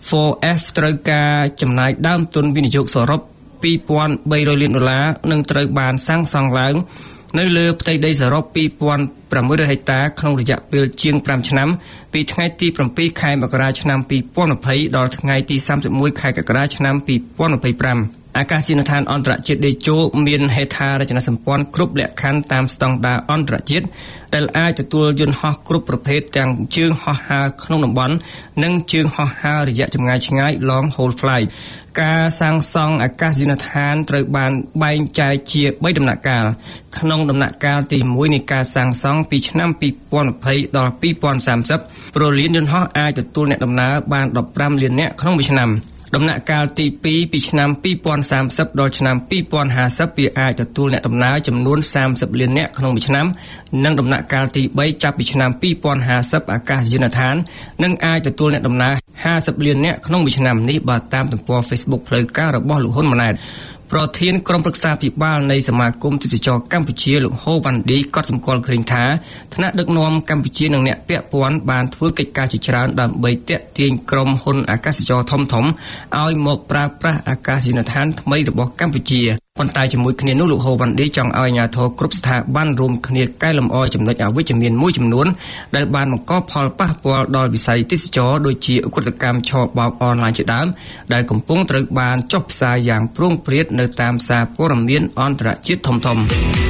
ហ្វូ អេហ្វ ត្រូវការចំណាយដើមទុនវិនិយោគសរុបពីរពាន់បីរយលានដុល្លារនឹងត្រូវបានសាងសង់ឡើងនៅលើផ្ទៃដីសរុបពីរពាន់ប្រាំមួយរយហិកតាក្នុងរយៈពេលជាងប្រាំឆ្នាំពីថ្ងៃទីប្រាំពីរខែមករាឆ្នាំពីរពាន់ยี่สิบដល់ថ្ងៃទីសាមសិបមួយខែកក្កដាឆ្នាំពីរពាន់ยี่สิบห้าអាកាសយានដ្ឋានអន្តរជាតិដេជោមានហេដ្ឋារចនាសម្ព័ន្ធគ្រប់លក្ខខណ្ឌតាមស្តង់ដារអន្តរជាតិដែលអាចទទួលយន្តហោះគ្រប់ប្រភេទទាំងជើងហោះហើរក្នុងតំបន់និងជើងហោះហើររយៈចម្ងាយឆ្ងាយ long haul flight ការសាងសង់អាកាសយានដ្ឋានត្រូវបានបែងចែកជាបីដំណាក់កាលក្នុងដំណាក់កាលទីមួយនៃការសាងសង់ពីឆ្នាំពីរពាន់ยี่สิบដល់ពីរពាន់សាមសិបព្រលានយន្តហោះអាចទទួលអ្នកដំណើរបានដប់ប្រាំលាននាក់ក្នុងមួយឆ្នាំដំណាក់កាលទីពីរពីឆ្នាំពីរពាន់សាមសិបដល់ឆ្នាំពីរពាន់ห้าសិបវាអាចទទួលអ្នកដំណើរចំនួនសាមសិបលាននាក់ក្នុងមួយឆ្នាំនិងដំណាក់កាលទីបីចាប់ពីឆ្នាំពីរពាន់ห้าសិបអាកាសយានដ្ឋាននឹងអាចទទួលអ្នកដំណើរห้าសិបលាននាក់ក្នុងមួយឆ្នាំនេះបើតាមទំព័រ Facebook ផ្លូវការរបស់លោកហ៊ុនម៉ាណែតប្រធានក្រុមប្រឹក្សាភិបាលនៃសមាគមទេសចរកម្ពុជាលោកហូវ៉ាន់ឌីក៏សម្គាល់ឃើញថាថ្នាក់ដឹកនាំកម្ពុជានិងអ្នកពាក់ព័ន្ធបានធ្វើកិច្ចការជាច្រើនដើម្បីទាក់ទាញក្រុមហ៊ុនអាកាសចរធំៗឲ្យមកប្រើប្រាស់អាកាសយានដ្ឋានថ្មីរបស់កម្ពុជាប៉ុន្តែជាមួយគ្នានោះលោកហូវ៉ាន់ឌីចង់ឲ្យអាជ្ញាធរគ្រប់ស្ថាប័នរួមគ្នាកែលម្អចំណុចអវិជ្ជមានមួយចំនួនដែលបានបង្កផលប៉ះពាល់ដល់វិស័យទេសចរដូចជាឧក្រិដ្ឋកម្មឆបោកអនឡាញជាដើមដែលកំពុងត្រូវបានចុះផ្សាយយ៉ាងព្រោងព្រាតនៅតាមសារព័ត៌មានអន្តរជាតិធំៗ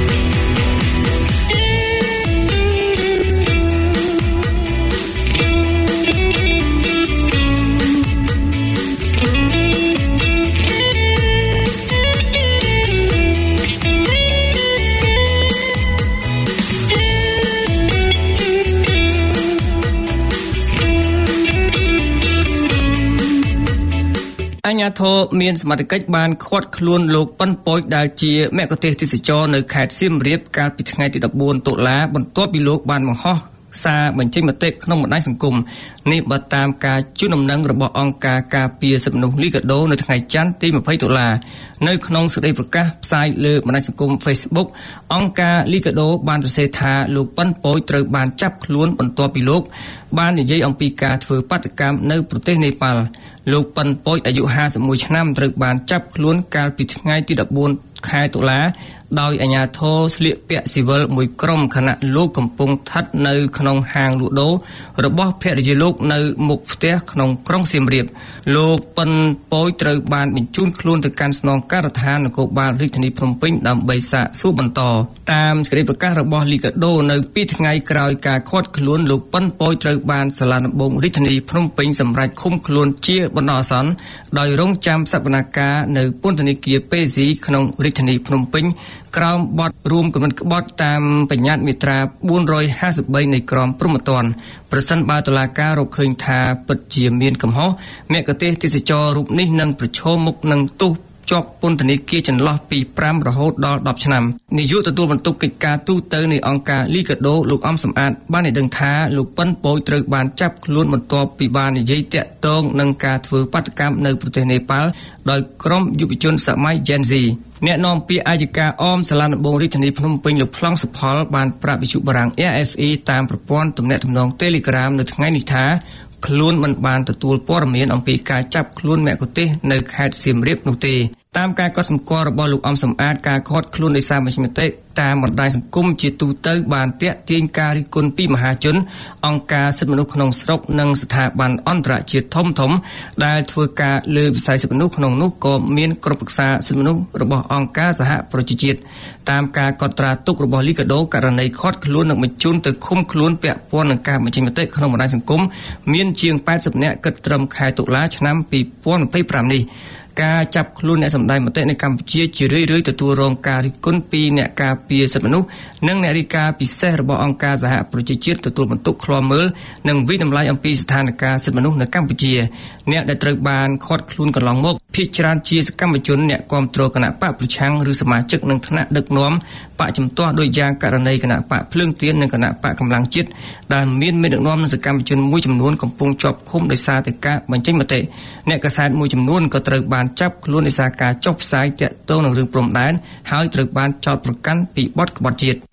អាជ្ញាធរមានសមត្ថកិច្ចបានឃាត់ខ្លួនលោកប៉ិនប៉ោចដែលជាមគ្គុទ្ទេសក៍ទេសចរនៅខេត្តសៀមរាបកាលពីថ្ងៃទីដប់បួនតុលាបន្ទាប់ពីលោកបានបង្ហោះសារបញ្ចេញមតិក្នុងបណ្ដាញសង្គមនេះបើតាមការជូនដំណឹងរបស់អង្គការការពារសិទ្ធិមនុស្សលីកាដូនៅថ្ងៃច័ន្ទទីยี่สิบតុលានៅក្នុងសេចក្តីប្រកាសផ្សាយលើបណ្ដាញសង្គម Facebook អង្គការលីកាដូបានសរសេរថាលោកប៉ិនប៉ោចត្រូវបានចាប់ខ្លួនបន្ទាប់ពីលោកបាននិយាយអំពីការធ្វើបាតកម្មនៅប្រទេសនេប៉ាល់លោកប៉ិនប៉ោចអាយុห้าสิบเอ็ดឆ្នាំត្រូវបានចាប់ខ្លួនកាលពីថ្ងៃទីដប់បួនខែតុលាដោយអាជ្ញាធរស្លៀកពាក់ស៊ីវិលមួយក្រុមខណៈលោកកំពុងស្ថិតនៅក្នុងហាងលក់ដូររបស់ភរិយាលោកនៅមុខផ្ទះក្នុងក្រុងសៀមរាបលោកប៉ិនប៉ោចត្រូវបានបញ្ជូនខ្លួនទៅកាន់ស្នងការដ្ឋាននគរបាលរាជធានីភ្នំពេញដើម្បីសាកសួរបន្តតាមសេចក្តីប្រកាសរបស់លីកាដូនៅពីថ្ងៃក្រោយការឃាត់ខ្លួនលោកប៉ិនប៉ោចត្រូវបានសាលាដំបងរាជធានីភ្នំពេញសម្រេចឃុំខ្លួនជាបណ្ដោះអាសន្នដោយរងចាំសវនកម្មនៅពន្ធនាគារពេស៊ីក្នុងរាជធានីភ្នំពេញក្រោមបទរួមគំនិតក្បត់តាមបញ្ញត្តិមាត្រាបួនរយห้าสิบបីនៃក្រមព្រហ្មទណ្ឌប្រសិនបើតុលាការរកឃើញថាពិតជាមានកំហុសមគ្គុទ្ទេសក៍ទេសចររូបនេះនឹងប្រឈមមុខនឹងទោសជាប់ពន្ធនាគារចន្លោះពីប្រាំរហូតដល់ដប់ឆ្នាំនាយកទទួលបន្ទុកកិច្ចការទូតនៃអង្គការលីកាដូលោកអំសំអាតបានឲ្យដឹងថាលោកប៉ិនប៉ោចត្រូវបានចាប់ខ្លួនបន្ទាប់ពីបាននិយាយតាក់ទងនឹងការធ្វើបាតកម្មនៅប្រទេសនេប៉ាល់ដោយក្រុមយុវជនសម័យ Gen Z អ្នកនាំពាក្យអាយកាអមសាលាដំបងរាជធានីភ្នំពេញលោកប្លង់សុផលបានប្រាប់វិទ្យុបារាំង A F E តាមប្រព័ន្ធទំនាក់ទំនង Telegram នៅថ្ងៃនេះថាខ្លួនមិនបានទទួលព័ត៌មានអំពីការចាប់ខ្លួនមគ្គុទ្ទេសក៍នៅខេត្តសៀមរាបនោះទេតាមការកត់សម្គាល់របស់លោកអំសំអាតការឃាត់ខ្លួនដោយសារមជ្ឈមតិតាមបណ្ដាញសង្គមជាទូទៅបានទាក់ទាញការរិះគន់ពីមហាជនអង្គការសិទ្ធិមនុស្សក្នុងស្រុកនិងស្ថាប័នអន្តរជាតិធំៗដែលធ្វើការលើវិស័យសិទ្ធិមនុស្សក្នុងនោះក៏មានក្រុមប្រឹក្សាសិទ្ធិមនុស្សរបស់អង្គការសហប្រជាជាតិតាមការកត់ត្រាទុករបស់លីកាដូករណីឃាត់ខ្លួននិងបញ្ជូនទៅឃុំខ្លួនពាក់ព័ន្ធនឹងការបញ្ចេញមតិក្នុងបណ្ដាញសង្គមមានជាងแปดสิบនាក់គិតត្រឹមខែតុលាឆ្នាំពីរពាន់ยี่สิบห้าនេះការចាប់ខ្លួនអ្នកសម្ដែងមតិនៅកម្ពុជាជារឿយៗទទួលរងការរិះគន់ពីអ្នកការពារសិទ្ធិមនុស្សនិងអ្នករាយការណ៍ពិសេសរបស់អង្គការសហប្រជាជាតិទទួលបន្ទុកឃ្លាំមើលនិងវិតម្លៃអំពីស្ថានភាពសិទ្ធិមនុស្សនៅកម្ពុជាអ្នកដែលត្រូវបានឃាត់ខ្លួនកន្លងមកភាគច្រើនជាសកម្មជនអ្នកគាំទ្រគណៈបកប្រឆាំងឬសមាជិកនឹងថ្នាក់ដឹកនាំបកជំទាស់ដោយយ៉ាងករណីគណៈបកភ្លើងទៀននិងគណៈបកកម្លាំងជាតិដែលមានមេដឹកនាំនិងសកម្មជនមួយចំនួនកំពុងជាប់ឃុំដោយសារតែការបញ្ចេញមតិអ្នកកាសែតមួយចំនួនក៏ត្រូវបានចាប់ខ្លួនដោយសារការចុះផ្សាយទាក់ទងនឹងរឿងព្រំដែនហើយត្រូវបានចោទប្រកាន់ពីបទក្បត់ជាតិ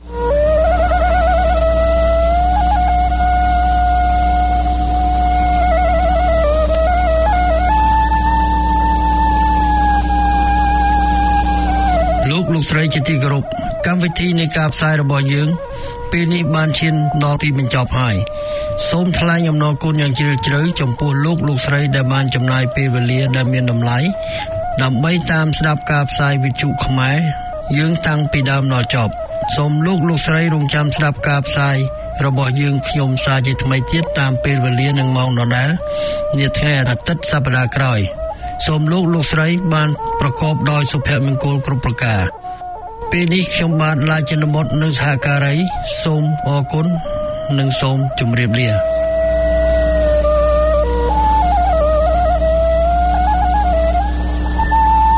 លោកស្រីជាទីគោរពកម្មវិធីនៃការផ្សាយរបស់យើងពេលនេះបានឈានដល់ទីបញ្ចប់ហើយសូមថ្លែងអំណរគុណយ៉ាងជ្រាលជ្រៅចំពោះលោកលោកស្រីដែលបានចំណាយពេលវេលាដែលមានតម្លៃដើម្បីតាមស្ដាប់ការផ្សាយវិទ្យុខ្មែរយើងតាំងពីដើមដល់ចប់សូមលោកលោកស្រីរងចាំស្ដាប់ការផ្សាយរបស់យើងខ្ញុំសារជាថ្មីទៀតតាមពេលវេលានិងម៉ោងដដែលនាថ្ងៃអាទិត្យសប្តាហ៍ក្រោយសូមលោកលោកស្រីបានប្រកបដោយសុភមង្គលគ្រប់ប្រការពេលនេះខ្ញុំបាទឡាយចិនបុត្រនិងសហការីសូមអរគុណនិងសូមជម្រាបលា